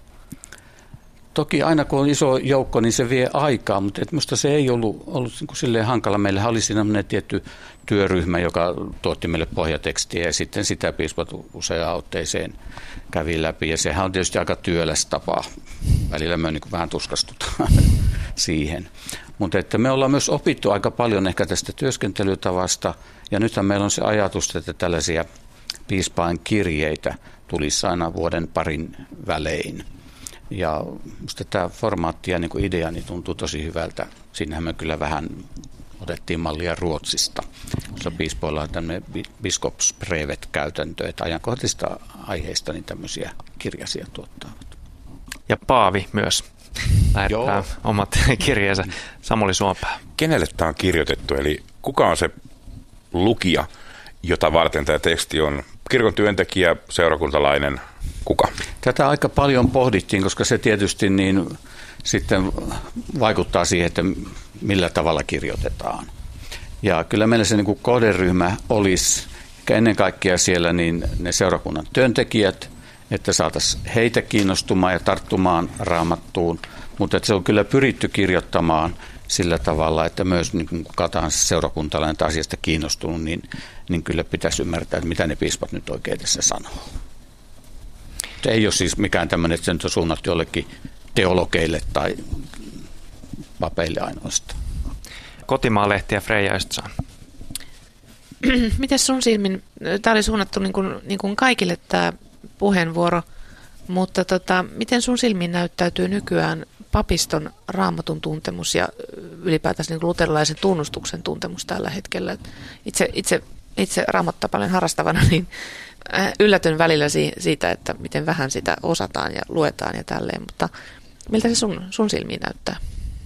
Toki aina kun on iso joukko, niin se vie aikaa, mutta minusta se ei ollut, ollut niin kuin silleen hankala. Meillä oli siinä tietty työryhmä, joka tuotti meille pohjatekstiä ja sitten sitä piispat useaan otteeseen kävi läpi. Ja sehän on tietysti aika työläs tapa. Välillä me niin kuin vähän tuskastutaan siihen. Mutta että me ollaan myös opittu aika paljon ehkä tästä työskentelytavasta ja nythän meillä on se ajatus, että tällaisia piispain kirjeitä tulisi aina vuoden parin välein. Ja minusta tämä formaatti ja niin kuin idea niin tuntuu tosi hyvältä. Siinähän me kyllä vähän otettiin mallia Ruotsista, jossa piispoilla on tämmöinen biskopsbrevet-käytäntö, että ajankohtaisista aiheista niin tämmöisiä kirjaisia tuottavat. Ja Paavi myös lähettää omat kirjeensä. Samuli Suompää. Kenelle tämä on kirjoitettu, eli kuka on se lukija, jota varten tämä teksti on? Kirkon työntekijä, seurakuntalainen, kuka? Tätä aika paljon pohdittiin, koska se tietysti niin sitten vaikuttaa siihen, että millä tavalla kirjoitetaan. Ja kyllä meillä se niin kuin kohderyhmä olisi ennen kaikkea siellä niin ne seurakunnan työntekijät, että saataisiin heitä kiinnostumaan ja tarttumaan Raamattuun, mutta että se on kyllä pyritty kirjoittamaan sillä tavalla, että myös niin kun kataan seurakuntalainen tai asiasta kiinnostunut, niin, niin kyllä pitäisi ymmärtää, että mitä ne piispat nyt oikein tässä sanoo. Se ei ole siis mikään tämmöinen, että se nyt on suunnattu jollekin teologeille tai papeille ainoastaan. Kotimaa-lehti ja Freija Östsaan. Miten sun silmin, tämä oli suunnattu niin kuin, niin kuin kaikille tämä puheenvuoro, mutta tota, miten sun silmin näyttäytyy nykyään papiston raamatun tuntemus ja ylipäätään niin kuin luterilaisen tunnustuksen tuntemus tällä hetkellä? Itse, itse, itse raamattua paljon harrastavana, niin yllätyn välillä siitä, että miten vähän sitä osataan ja luetaan ja tälleen, mutta miltä se sun, sun silmiin näyttää?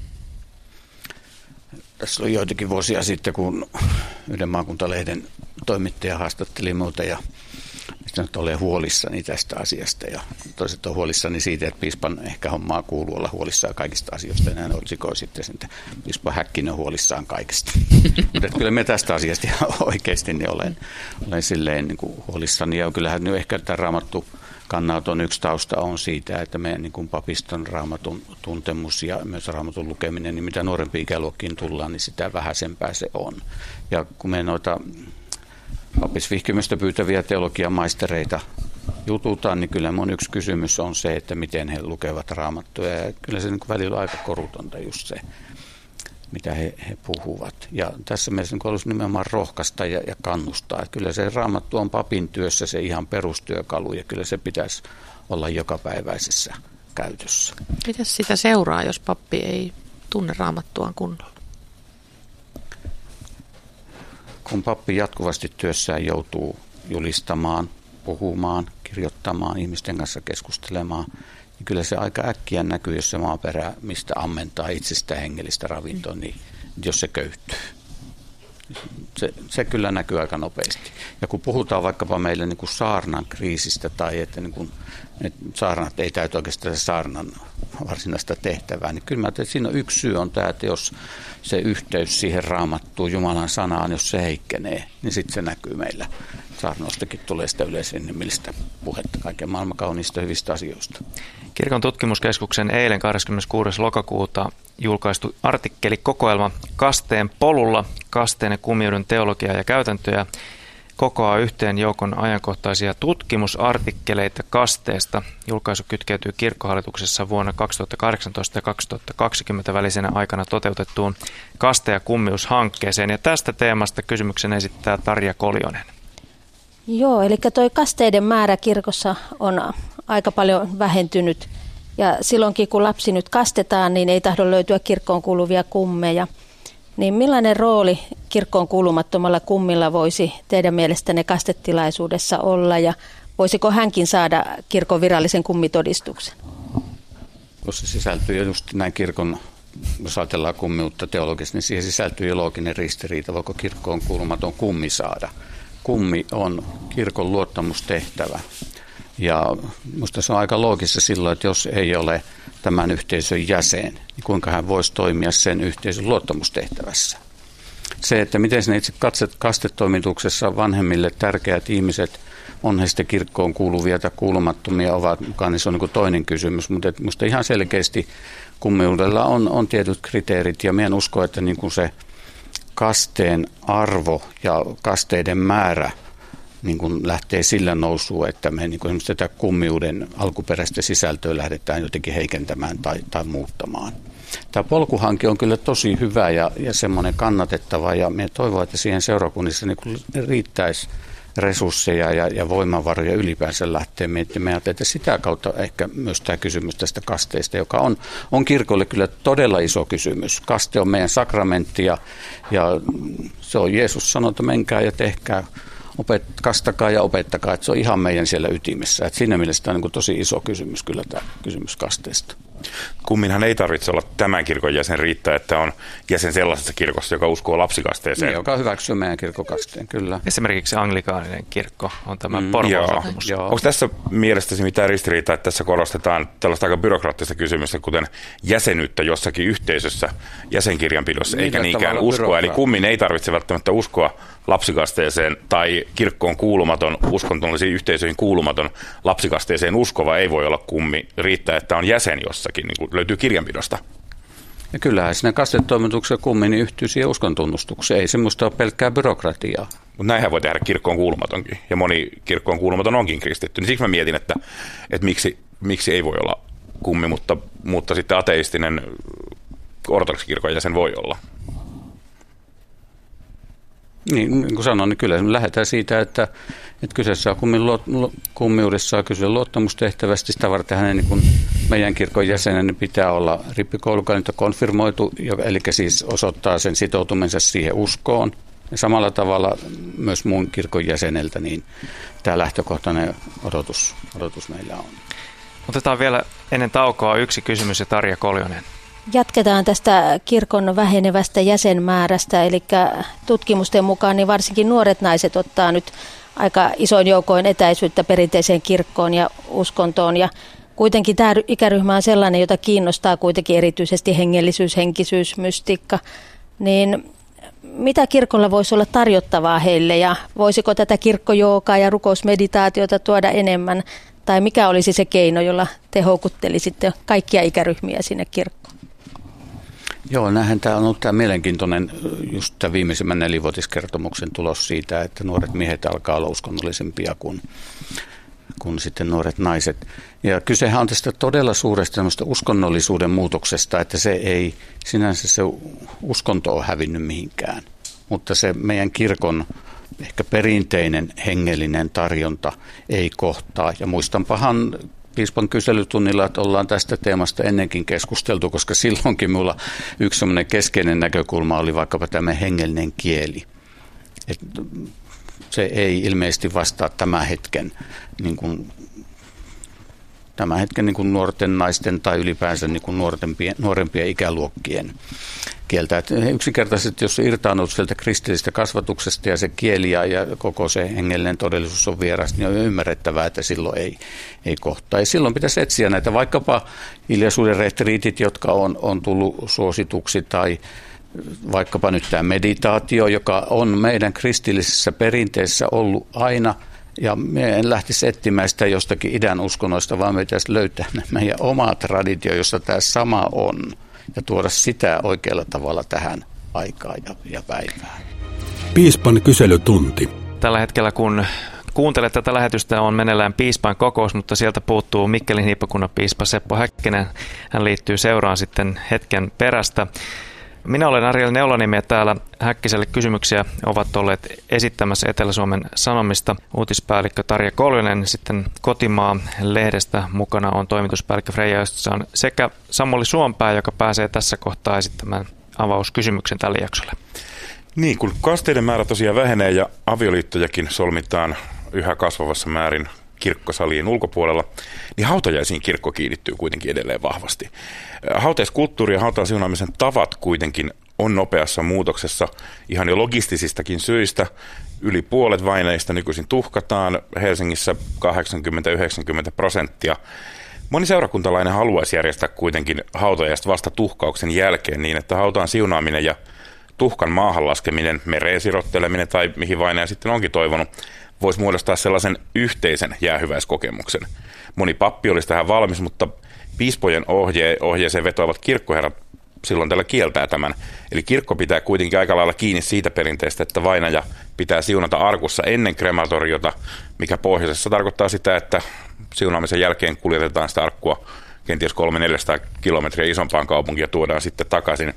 Tässä oli joitakin vuosia sitten, kun yhden maakuntalehden toimittaja haastatteli muuta ja nyt olen huolissani tästä asiasta ja toiset on huolissani siitä, että piispan ehkä hommaa kuuluu olla huolissaan kaikista asioista. Ja näin otsikoi sitten, että piispa Häkkinen on huolissaan kaikesta. Mutta kyllä me tästä asiasta oikeasti niin olen, olen silleen niin kuin huolissani ja kyllähän nyt ehkä tämä raamattu kannanoton yksi tausta on siitä, että meidän niin kuin papiston raamatun tuntemus ja myös raamatun lukeminen, niin mitä nuorempi ikäluokkiin tullaan, niin sitä vähäisempää se on. Ja kun me noita papisvihkimystä pyytäviä teologiamaistereita jututaan, niin kyllä mun yksi kysymys on se, että miten he lukevat raamattuja. Ja kyllä se niin kuin välillä on aika korutonta just se, mitä he, he puhuvat. Ja tässä mielessä niin olisi nimenomaan rohkaista ja, ja kannustaa. Että kyllä se raamattu on papin työssä se ihan perustyökalu ja kyllä se pitäisi olla jokapäiväisessä käytössä. Mitäs sitä seuraa, jos pappi ei tunne raamattuaan kunnolla? Kun pappi jatkuvasti työssään joutuu julistamaan, puhumaan, kirjoittamaan, ihmisten kanssa keskustelemaan, niin kyllä se aika äkkiä näkyy, jos se maaperä, mistä ammentaa itsestään hengellistä ravintoa, niin jos se köyhtyy. Se, se kyllä näkyy aika nopeasti. Ja kun puhutaan vaikkapa meille niin kuin saarnan kriisistä tai että, niin kuin, että saarnat ei täytä oikeastaan saarnan varsinaista tehtävää, niin kyllä mä ajattelin, että siinä on yksi syy on tämä, että jos se yhteys siihen raamattuun Jumalan sanaan, jos se heikkenee, niin sitten se näkyy meillä. Saarnoistakin tulee sitä yleisinhimillistä puhetta kaiken maailman kauniista hyvistä asioista. Kirkon tutkimuskeskuksen eilen kahdeskymmeneskuudes lokakuuta julkaistu artikkelikokoelma Kasteen polulla, kasteen ja kummiuden teologiaa ja käytäntöjä kokoaa yhteen joukon ajankohtaisia tutkimusartikkeleita kasteesta. Julkaisu kytkeytyy Kirkkohallituksessa vuonna kaksituhattakahdeksantoista ja kaksituhattakaksikymmentä välisenä aikana toteutettuun kaste- ja kummiushankkeeseen. Ja tästä teemasta kysymyksen esittää Tarja Koljonen. Joo, eli toi kasteiden määrä kirkossa on aika paljon vähentynyt. Ja silloinkin kun lapsi nyt kastetaan, niin ei tahdo löytyä kirkkoon kuuluvia kummeja. Niin millainen rooli kirkkoon kuulumattomalla kummilla voisi teidän mielestänne kastetilaisuudessa olla ja voisiko hänkin saada kirkon virallisen kummitodistuksen? Jos se sisältyy just näin kirkon, jos ajatellaan kummiutta teologisesti, niin siihen sisältyy jo looginen ristiriita, voiko kirkkoon kuulumaton kummi saada. Kummi on kirkon luottamustehtävä ja minusta se on aika loogista silloin, että jos ei ole tämän yhteisön jäsen, niin kuinka hän voisi toimia sen yhteisön luottamustehtävässä. Se, että miten ne itse kastetoimituksessa vanhemmille tärkeät ihmiset, on he sitten kirkkoon kuuluvia tai kuulumattomia ovat mukaan, niin se on niin kuin toinen kysymys. Mutta minusta ihan selkeästi kummiudella on, on tietyt kriteerit ja minä en usko, että niin kuin se kasteen arvo ja kasteiden määrä niin kuin lähtee sillä nousuun, että me niin kuin esimerkiksi tätä kummiuden alkuperäistä sisältöä lähdetään jotenkin heikentämään tai, tai muuttamaan. Tämä polkuhanke on kyllä tosi hyvä ja, ja semmoinen kannatettava ja minä toivon, että siihen seurakunnissa niin kuin riittäisi resursseja ja, ja voimavaroja ylipäänsä lähteä miettimään. Että sitä kautta ehkä myös tämä kysymys tästä kasteesta, joka on, on kirkolle kyllä todella iso kysymys. Kaste on meidän sakramentti ja, ja se on Jeesus sanoi, että menkää ja tehkää. Opet, kastakaa ja opettakaa, että se on ihan meidän siellä ytimessä. Että siinä mielessä tämä on niin tosi iso kysymys kyllä tämä kysymys kasteesta. Kumminhan ei tarvitse olla tämän kirkon jäsen, riittää, että on jäsen sellaisessa kirkossa, joka uskoo lapsikasteeseen. Niin, joka hyväksyy meidän kirkkokasteen, kyllä. Esimerkiksi anglikaaninen kirkko on tämä mm, Porvoon. Onko tässä mielestäsi mitään ristiriitaa, että tässä korostetaan tällaista aika byrokraattista kysymystä, kuten jäsenyyttä jossakin yhteisössä, jäsenkirjanpidossa, eikä niinkään uskoa. Eli kummin ei tarvitse välttämättä uskoa lapsikasteeseen tai kirkkoon kuulumaton, uskonnollisiin yhteisöihin kuulumaton lapsikasteeseen uskova ei voi olla kummi. Riittää, että on jäsen jossakin, niin kuin löytyy kirjanpidosta. Ja kyllähän siinä kastetoimituksessa kummin yhtyy siihen uskontunnustukseen. Ei semmoista ole pelkkää byrokratiaa. Mutta näinhän voi tehdä kirkkoon kuulumatonkin. Ja moni kirkkoon kuulumaton onkin kristitty. Niin siksi mä mietin, että, että miksi, miksi ei voi olla kummi, mutta, mutta sitten ateistinen ortodoksikirkon jäsen voi olla. Niin, niin kuin sanoin, niin kyllä me lähdetään siitä, että, että kyseessä on kummin kummiudessa on kyse luottamustehtävästi. Sitä varten hänen niin kuin meidän kirkon jäsenen pitää olla rippikoulukäyntö konfirmoitu, eli siis osoittaa sen sitoutumensa siihen uskoon. Ja samalla tavalla myös muun kirkon jäseneltä, niin tämä lähtökohtainen odotus, odotus meillä on. Otetaan vielä ennen taukoa yksi kysymys ja Tarja Koljonen. Jatketaan tästä kirkon vähenevästä jäsenmäärästä, eli tutkimusten mukaan niin varsinkin nuoret naiset ottaa nyt aika isoin joukoin etäisyyttä perinteiseen kirkkoon ja uskontoon. Ja kuitenkin tämä ikäryhmä on sellainen, jota kiinnostaa kuitenkin erityisesti hengellisyys, henkisyys, mystiikka. Niin mitä kirkolla voisi olla tarjottavaa heille ja voisiko tätä kirkkojoogaa ja rukousmeditaatiota tuoda enemmän? Tai mikä olisi se keino, jolla te houkuttelisitte kaikkia ikäryhmiä sinne kirkkoon? Joo, näinhän tämä on ollut tämä mielenkiintoinen just tämä viimeisimmän nelivuotiskertomuksen tulos siitä, että nuoret miehet alkaa olla uskonnollisempia kuin, kuin sitten nuoret naiset. Ja kysehän on tästä todella suuresta uskonnollisuuden muutoksesta, että se ei sinänsä se uskonto ole hävinnyt mihinkään, mutta se meidän kirkon ehkä perinteinen hengellinen tarjonta ei kohtaa. Ja muistanpahan piispan kyselytunnilla, että ollaan tästä teemasta ennenkin keskusteltu, koska silloinkin minulla yksi sellainen keskeinen näkökulma oli vaikkapa tämä hengellinen kieli. Et se ei ilmeisesti vastaa tämän hetken, niin kuin, tämän hetken niin kuin nuorten naisten tai ylipäänsä niin kuin nuorempien, nuorempien ikäluokkien kieltä. Et yksinkertaisesti, jos se irtaantuu sieltä kristillisestä kasvatuksesta ja se kieli ja, ja koko se hengellinen todellisuus on vieras, niin on ymmärrettävää, että silloin ei, ei kohtaa. Ja silloin pitäisi etsiä näitä vaikkapa hiljaisuuden retriitit, jotka on, on tullut suosituksi, tai vaikkapa nyt tämä meditaatio, joka on meidän kristillisessä perinteessä ollut aina, ja me en lähtisi etsimään sitä jostakin idän uskonnoista, vaan me pitäisi löytää meidän oma traditio, jossa tämä sama on, ja tuoda sitä oikealla tavalla tähän aikaan ja, ja päivään. Piispan kyselytunti. Tällä hetkellä, kun kuuntelet tätä lähetystä, on meneillään piispan kokous, mutta sieltä puuttuu Mikkelin hiippakunnan piispa Seppo Häkkinen. Hän liittyy seuraan sitten hetken perästä. Minä olen Ariel Neulaniemi ja täällä Häkkiselle kysymyksiä ovat olleet esittämässä Etelä-Suomen Sanomista uutispäällikkö Tarja Koljonen, sitten Kotimaa-lehdestä mukana on toimituspäällikkö Freija Östsson sekä Samuli Suompää, joka pääsee tässä kohtaa esittämään avauskysymyksen tälle jaksolle. Niin, kun kasteiden määrä tosiaan vähenee ja avioliittojakin solmitaan yhä kasvavassa määrin kirkkosalien ulkopuolella, niin hautajaisiin kirkko kiinnittyy kuitenkin edelleen vahvasti. Hautajaiskulttuuri ja hautaan siunaamisen tavat kuitenkin on nopeassa muutoksessa ihan jo logistisistakin syistä. Yli puolet vaineista nykyisin tuhkataan, Helsingissä kahdeksankymmentä yhdeksänkymmentä prosenttia. Moni seurakuntalainen haluaisi järjestää kuitenkin hautajaista vasta tuhkauksen jälkeen niin, että hautaan siunaaminen ja tuhkan maahan laskeminen, mereen sirotteleminen tai mihin vainaja sitten onkin toivonut, voisi muodostaa sellaisen yhteisen jäähyväiskokemuksen. Moni pappi olisi tähän valmis, mutta piispojen ohje, ohjeeseen vetoavat kirkkoherrat silloin tällä kieltää tämän. Eli kirkko pitää kuitenkin aika lailla kiinni siitä perinteestä, että vainaja pitää siunata arkussa ennen krematoriota, mikä pohjoisessa tarkoittaa sitä, että siunaamisen jälkeen kuljetetaan sitä arkkua kenties kolme neljäsataa kilometriä isompaan kaupunkiin ja tuodaan sitten takaisin.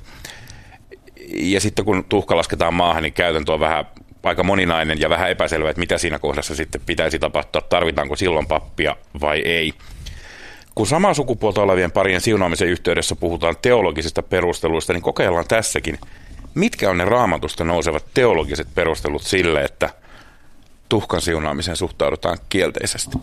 Ja sitten kun tuhka lasketaan maahan, niin käytäntö on vähän aika moninainen ja vähän epäselvä, että mitä siinä kohdassa sitten pitäisi tapahtua, tarvitaanko silloin pappia vai ei. Kun samaa sukupuolta olevien parien siunaamisen yhteydessä puhutaan teologisista perusteluista, niin kokeillaan tässäkin, mitkä on ne Raamatusta nousevat teologiset perustelut sille, että tuhkan siunaamiseen suhtaudutaan kielteisesti.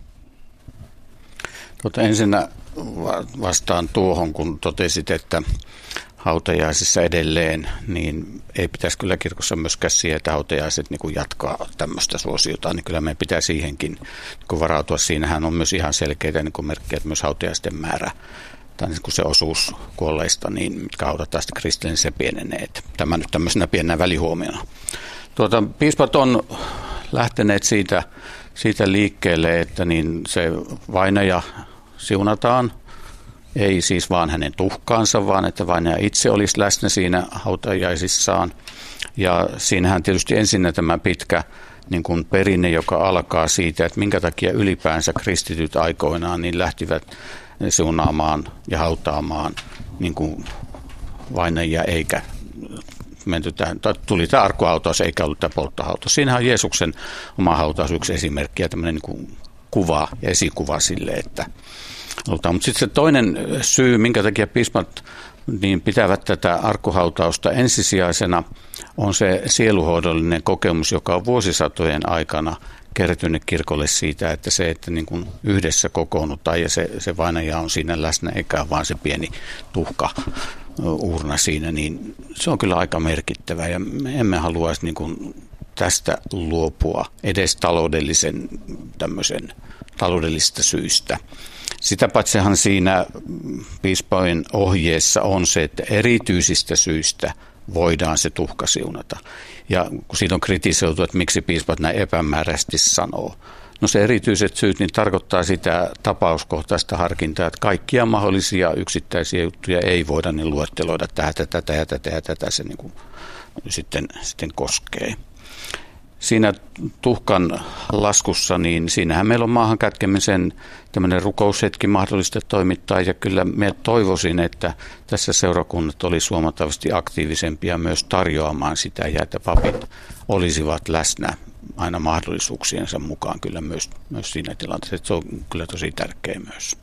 Tuota, ensinnä vastaan tuohon, kun totesit, että hautajaisissa edelleen, niin ei pitäisi kyllä kirkossa myöskään siihen, että hautajaiset niin jatkaa tämmöistä suosiota, niin kyllä meidän pitää siihenkin niin varautua. Siinähän on myös ihan selkeitä niin merkkejä, että myös hautajaisten määrä tai niin se osuus kuolleista, niin mitkä haudataan sitten kristillinen, se pienenee. Tämä nyt tämmöisenä pienenä välihuomiona. Tuota, piispat on lähteneet siitä, siitä liikkeelle, että niin se vainaja siunataan ei siis vaan hänen tuhkaansa, vaan että vainaja itse olisi läsnä siinä hautajaisissaan. Ja siinähän tietysti ensin tämä pitkä niin kuin perinne, joka alkaa siitä, että minkä takia ylipäänsä kristityt aikoinaan niin lähtivät siunaamaan ja hautaamaan niin kuin vainajia, eikä menty tähän, tuli tämä arkkuhautaus eikä ollut tämä polttohautaus. Siinähän on Jeesuksen oma hautaus yksi esimerkki ja tämmöinen niin kuin kuva ja esikuva sille, että mutta sitten se toinen syy, minkä takia piispat niin pitävät tätä arkkuhautausta ensisijaisena, on se sieluhoidollinen kokemus, joka on vuosisatojen aikana kertynyt kirkolle siitä, että se, että niin kuin yhdessä kokoonnutaan ja se, se vainaja on siinä läsnä, eikä vaan se pieni tuhka uurna siinä, niin se on kyllä aika merkittävä ja me emme haluaisi niin kuin tästä luopua edes taloudellisen tämmöisen taloudellisista syistä. Sitä patsehan siinä piispojen ohjeessa on se, että erityisistä syistä voidaan se tuhka siunata. Ja kun siitä on kritisoitu, että miksi piispat näin epämääräisesti sanoo. No se erityiset syyt niin tarkoittaa sitä tapauskohtaista harkintaa, että kaikkia mahdollisia yksittäisiä juttuja ei voida niin luetteloida tätä, tätä ja tätä ja tätä se niin kuin sitten, sitten koskee. Siinä tuhkan laskussa, niin siinähän meillä on maahan kätkemisen tämmöinen rukoushetki mahdollista toimittaa, ja kyllä me toivoisin, että tässä seurakunnat olisi huomattavasti aktiivisempia myös tarjoamaan sitä, ja että papit olisivat läsnä aina mahdollisuuksiensa mukaan kyllä myös, myös siinä tilanteessa, että se on kyllä tosi tärkeä myös.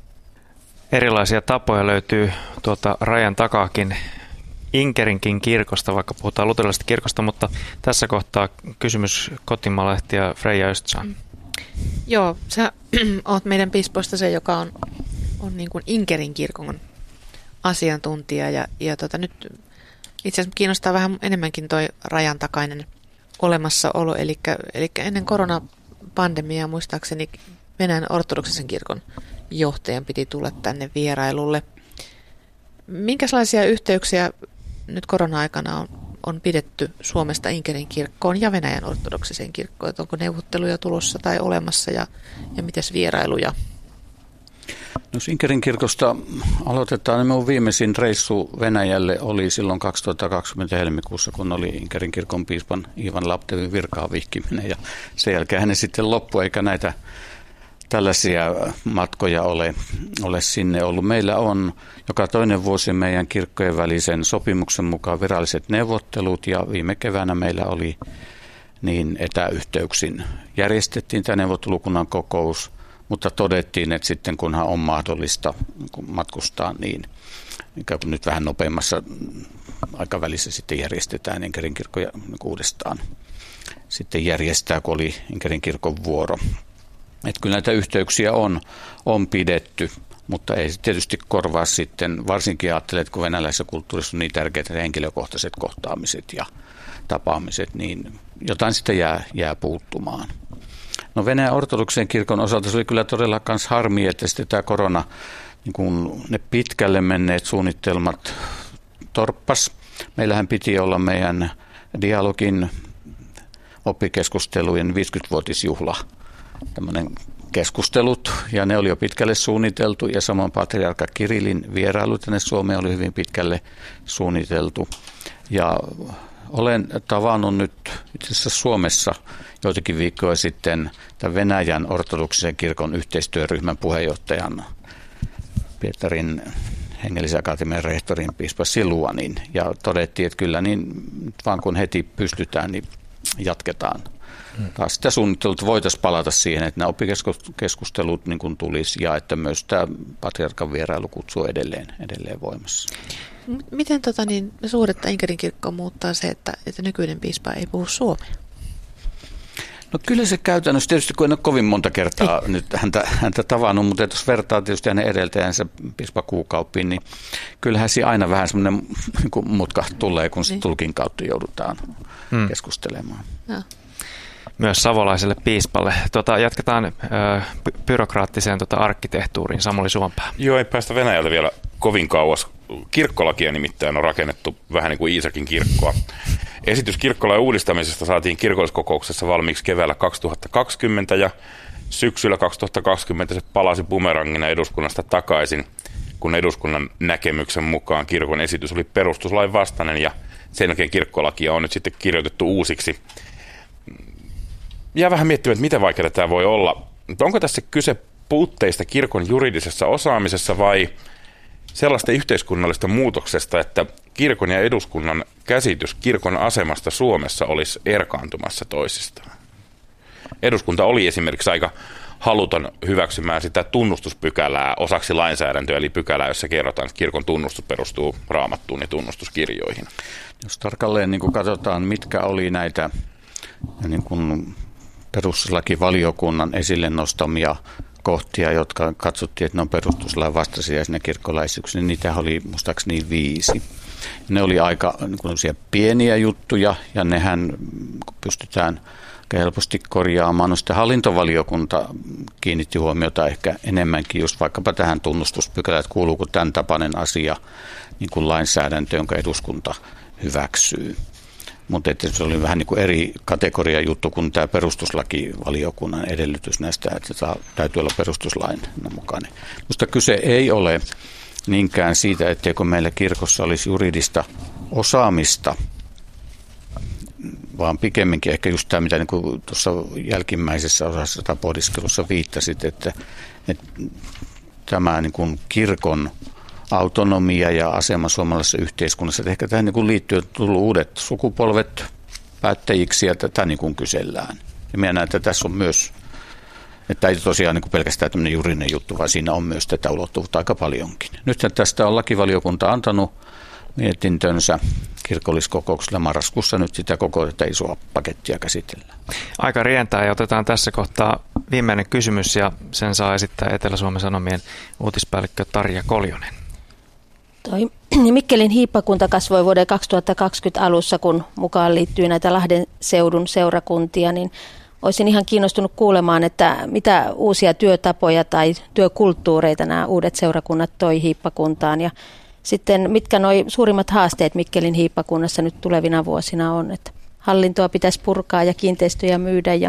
Erilaisia tapoja löytyy tuota rajan takaakin Inkerinkin kirkosta, vaikka puhutaan luterilaisesta kirkosta, mutta tässä kohtaa kysymys Kotimaa-lehti ja Freija Östsan. Joo, sä oot meidän piispoista se, joka on, on niin kuin Inkerin kirkon asiantuntija ja, ja tota, nyt itse asiassa kiinnostaa vähän enemmänkin toi rajan takainen olemassaolo, eli, eli ennen koronapandemiaa muistaakseni Venäjän ortodoksisen kirkon johtajan piti tulla tänne vierailulle. Minkälaisia yhteyksiä nyt korona-aikana on, on pidetty Suomesta Inkerin kirkkoon ja Venäjän ortodoksiseen kirkkoon? Onko neuvotteluja tulossa tai olemassa ja, ja mites vierailuja? No Inkerin kirkosta aloitetaan. Minun viimeisin reissu Venäjälle oli silloin kaksituhattakaksikymmentä helmikuussa, kun oli Inkerin kirkon piispan Ivan Laptevin virkaan vihkiminen. Ja sen jälkeen hänen sitten loppui, eikä näitä tällaisia matkoja ole, ole sinne ollut. Meillä on joka toinen vuosi meidän kirkkojen välisen sopimuksen mukaan viralliset neuvottelut, ja viime keväänä meillä oli niin etäyhteyksin. Järjestettiin tämä neuvottelukunnan kokous, mutta todettiin, että sitten kunhan on mahdollista matkustaa, niin ikään kuin nyt vähän nopeammassa aikavälissä sitten järjestetään Inkerin kirkko uudestaan. Sitten järjestää, kun oli Inkerin kirkon vuoro. Että kyllä näitä yhteyksiä on, on pidetty, mutta ei se tietysti korvaa sitten, varsinkin ajattelee, että kun venäläisessä kulttuurissa on niin tärkeitä henkilökohtaiset kohtaamiset ja tapaamiset, niin jotain sitten jää, jää puuttumaan. No Venäjän ortodoksen kirkon osalta se oli kyllä todella kans harmi, että sitten tämä korona, niin kun ne pitkälle menneet suunnitelmat torppas. Meillähän piti olla meidän dialogin oppikeskustelujen viisikymmenvuotisjuhla, tämmöinen keskustelut, ja ne oli jo pitkälle suunniteltu, ja samoin patriarkka Kirillin vierailu tänne Suomeen oli hyvin pitkälle suunniteltu. Ja olen tavannut nyt itse asiassa Suomessa joitakin viikkoja sitten tämän Venäjän ortodoksisen kirkon yhteistyöryhmän puheenjohtajan Pietarin hengellisen akatemian rehtorin piispa Siluanin, ja todettiin, että kyllä niin vaan kun heti pystytään, niin jatketaan. Taas sitä suunnittelut voitaisiin palata siihen, että nämä oppikeskustelut niin kuin tulisi, ja että myös tämä patriarkan vierailukutsu on edelleen, edelleen voimassa. Miten tota, niin, suhdetta Inkerin kirkkoon muuttaa se, että, että nykyinen piispa ei puhu suomea? No kyllä se käytännössä, tietysti kun en ole kovin monta kertaa ei. nyt häntä, häntä tavannut, mutta jos vertaa tietysti hänen edeltäjänsä piispa Kuukauppiin, niin kyllähän siinä aina vähän semmoinen niin mutka tulee, kun niin. tulkin kautta joudutaan hmm. keskustelemaan. No. Myös savolaiselle piispalle. Tota, jatketaan ö, byrokraattiseen tota, arkkitehtuuriin. Samuli Suompää. Joo, ei päästä Venäjältä vielä kovin kauas. Kirkkolakia nimittäin on rakennettu vähän niin kuin Iisakin kirkkoa. Esitys kirkkolain uudistamisesta saatiin kirkolliskokouksessa valmiiksi keväällä kaksituhattakaksikymmentä, ja syksyllä kaksituhattakaksikymmentä se palasi bumerangina eduskunnasta takaisin kun eduskunnan näkemyksen mukaan kirkon esitys oli perustuslain vastainen ja sen jälkeen kirkkolakia on nyt sitten kirjoitettu uusiksi. Jää vähän miettimään, että miten vaikeaa tämä voi olla. Onko tässä kyse puutteista kirkon juridisessa osaamisessa vai sellaista yhteiskunnallista muutoksesta, että kirkon ja eduskunnan käsitys kirkon asemasta Suomessa olisi erkaantumassa toisistaan? Eduskunta oli esimerkiksi aika haluton hyväksymään sitä tunnustuspykälää osaksi lainsäädäntöä, eli pykälää, jossa kerrotaan, että kirkon tunnustus perustuu Raamattuun ja tunnustuskirjoihin. Jos tarkalleen niin kuin katsotaan, mitkä oli näitä niin kuin perustuslakivaliokunnan esille nostamia kohtia, jotka katsottiin, että ne on perustuslain vastaisia sinne kirkkolaisuuksiin, niin niitä oli muistaakseni viisi. Ne oli aika niin kuin pieniä juttuja, ja nehän pystytään helposti korjaamaan. No sitten hallintovaliokunta kiinnitti huomiota ehkä enemmänkin just vaikkapa tähän tunnustuspykälään, että kuuluuko tämän tapainen asia niin kuin lainsäädäntö, jonka eduskunta hyväksyy. Mutta se oli vähän niin kuin eri kategoria juttu kuin tämä perustuslakivaliokunnan edellytys näistä, että se täytyy olla perustuslain mukainen. Minusta kyse ei ole niinkään siitä, etteikö meillä kirkossa olisi juridista osaamista, vaan pikemminkin ehkä just tämä, mitä niin tuossa jälkimmäisessä osassa tai pohdiskelussa viittasit, että, että tämä niin kuin kirkon autonomia ja asema suomalaisessa yhteiskunnassa, että ehkä tähän niin kuin liittyy, että tullut uudet sukupolvet päättäjiksi ja tätä niin kuin kysellään. Ja minä näen, että tässä on myös, että ei tosiaan niin kuin pelkästään tämmöinen juridinen juttu, vaan siinä on myös tätä ulottuvuutta aika paljonkin. Nyt tästä on lakivaliokunta antanut mietintönsä kirkolliskokouksella marraskuussa, nyt sitä koko tätä isoa pakettia käsitellään. Aika rientää ja otetaan tässä kohtaa viimeinen kysymys ja sen saa esittää Etelä-Suomen Sanomien uutispäällikkö Tarja Koljonen. Toi Mikkelin hiippakunta kasvoi vuoden kaksituhattakaksikymmentä alussa, kun mukaan liittyy näitä Lahden seudun seurakuntia, niin olisin ihan kiinnostunut kuulemaan, että mitä uusia työtapoja tai työkulttuureita nämä uudet seurakunnat toi hiippakuntaan ja sitten mitkä nuo suurimmat haasteet Mikkelin hiippakunnassa nyt tulevina vuosina on, että hallintoa pitäisi purkaa ja kiinteistöjä myydä. Ja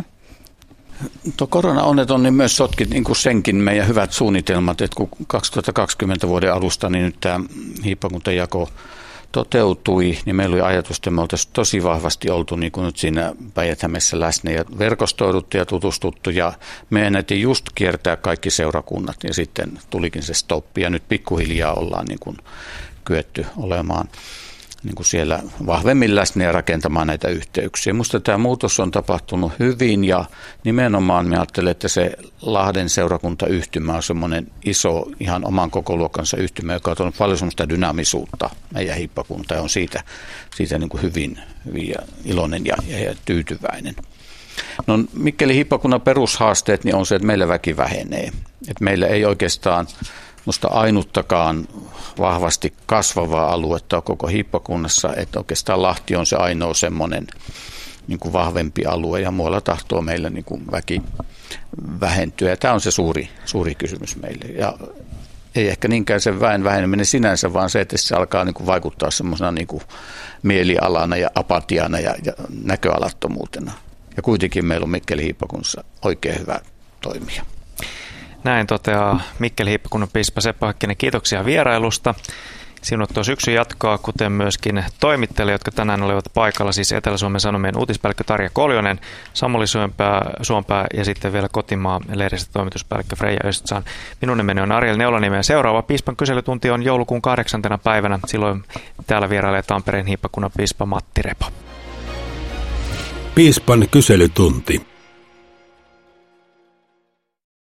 Tuo korona-onneton niin myös sotki niin kuin senkin meidän hyvät suunnitelmat, että kun kaksituhattakaksikymmentä vuoden alusta niin nyt tämä hiippakuntajako toteutui, niin meillä oli ajatus, että me oltaisiin tosi vahvasti oltu niin kuin nyt siinä Päijät-Hämeessä läsnä ja verkostoiduttu ja tutustuttu ja me ennätin just kiertää kaikki seurakunnat ja sitten tulikin se stoppi ja nyt pikkuhiljaa ollaan niin kuin kyetty olemaan niin kuin siellä vahvemmin läsnä ja rakentamaan näitä yhteyksiä. Minusta tämä muutos on tapahtunut hyvin ja nimenomaan me ajattelen, että se Lahden seurakuntayhtymä on semmoinen iso ihan oman kokoluokkansa yhtymä, joka on tuonut paljon semmoista dynaamisuutta meidän hiippakunta ja on siitä, siitä niin kuin hyvin, hyvin iloinen ja, ja tyytyväinen. No Mikkelin hiippakunnan perushaasteet niin on se, että meillä väki vähenee. Että meillä ei oikeastaan musta ainuttakaan vahvasti kasvavaa aluetta koko hiippakunnassa, että oikeastaan Lahti on se ainoa semmoinen niin kuin vahvempi alue ja muualla tahtoo meillä niin kuin väki vähentyä. Ja tämä on se suuri, suuri kysymys meille. Ja ei ehkä niinkään se väen väheneminen sinänsä, vaan se, että se alkaa niin kuin vaikuttaa semmoisena niin kuin mielialana ja apatiana ja, ja näköalattomuutena. Ja kuitenkin meillä on Mikkelin hiippakunnassa oikein hyvä toimija. Näin toteaa Mikkelin hiippakunnan piispa Seppo Häkkinen. Kiitoksia vierailusta. Sinut tuo syksy jatkaa, kuten myöskin toimittajille, jotka tänään olivat paikalla, siis Etelä-Suomen Sanomien uutispäällikkö Tarja Koljonen, Samuli Suompää, Suompää ja sitten vielä Kotimaa-lehdestä toimituspäällikkö Freija Östsaan. Minun nimeni on Ariel Neulaniemi ja seuraava piispan kyselytunti on joulukuun kahdeksantena päivänä. Silloin täällä vierailee Tampereen hiippakunnan piispa Matti Repo. Piispan kyselytunti.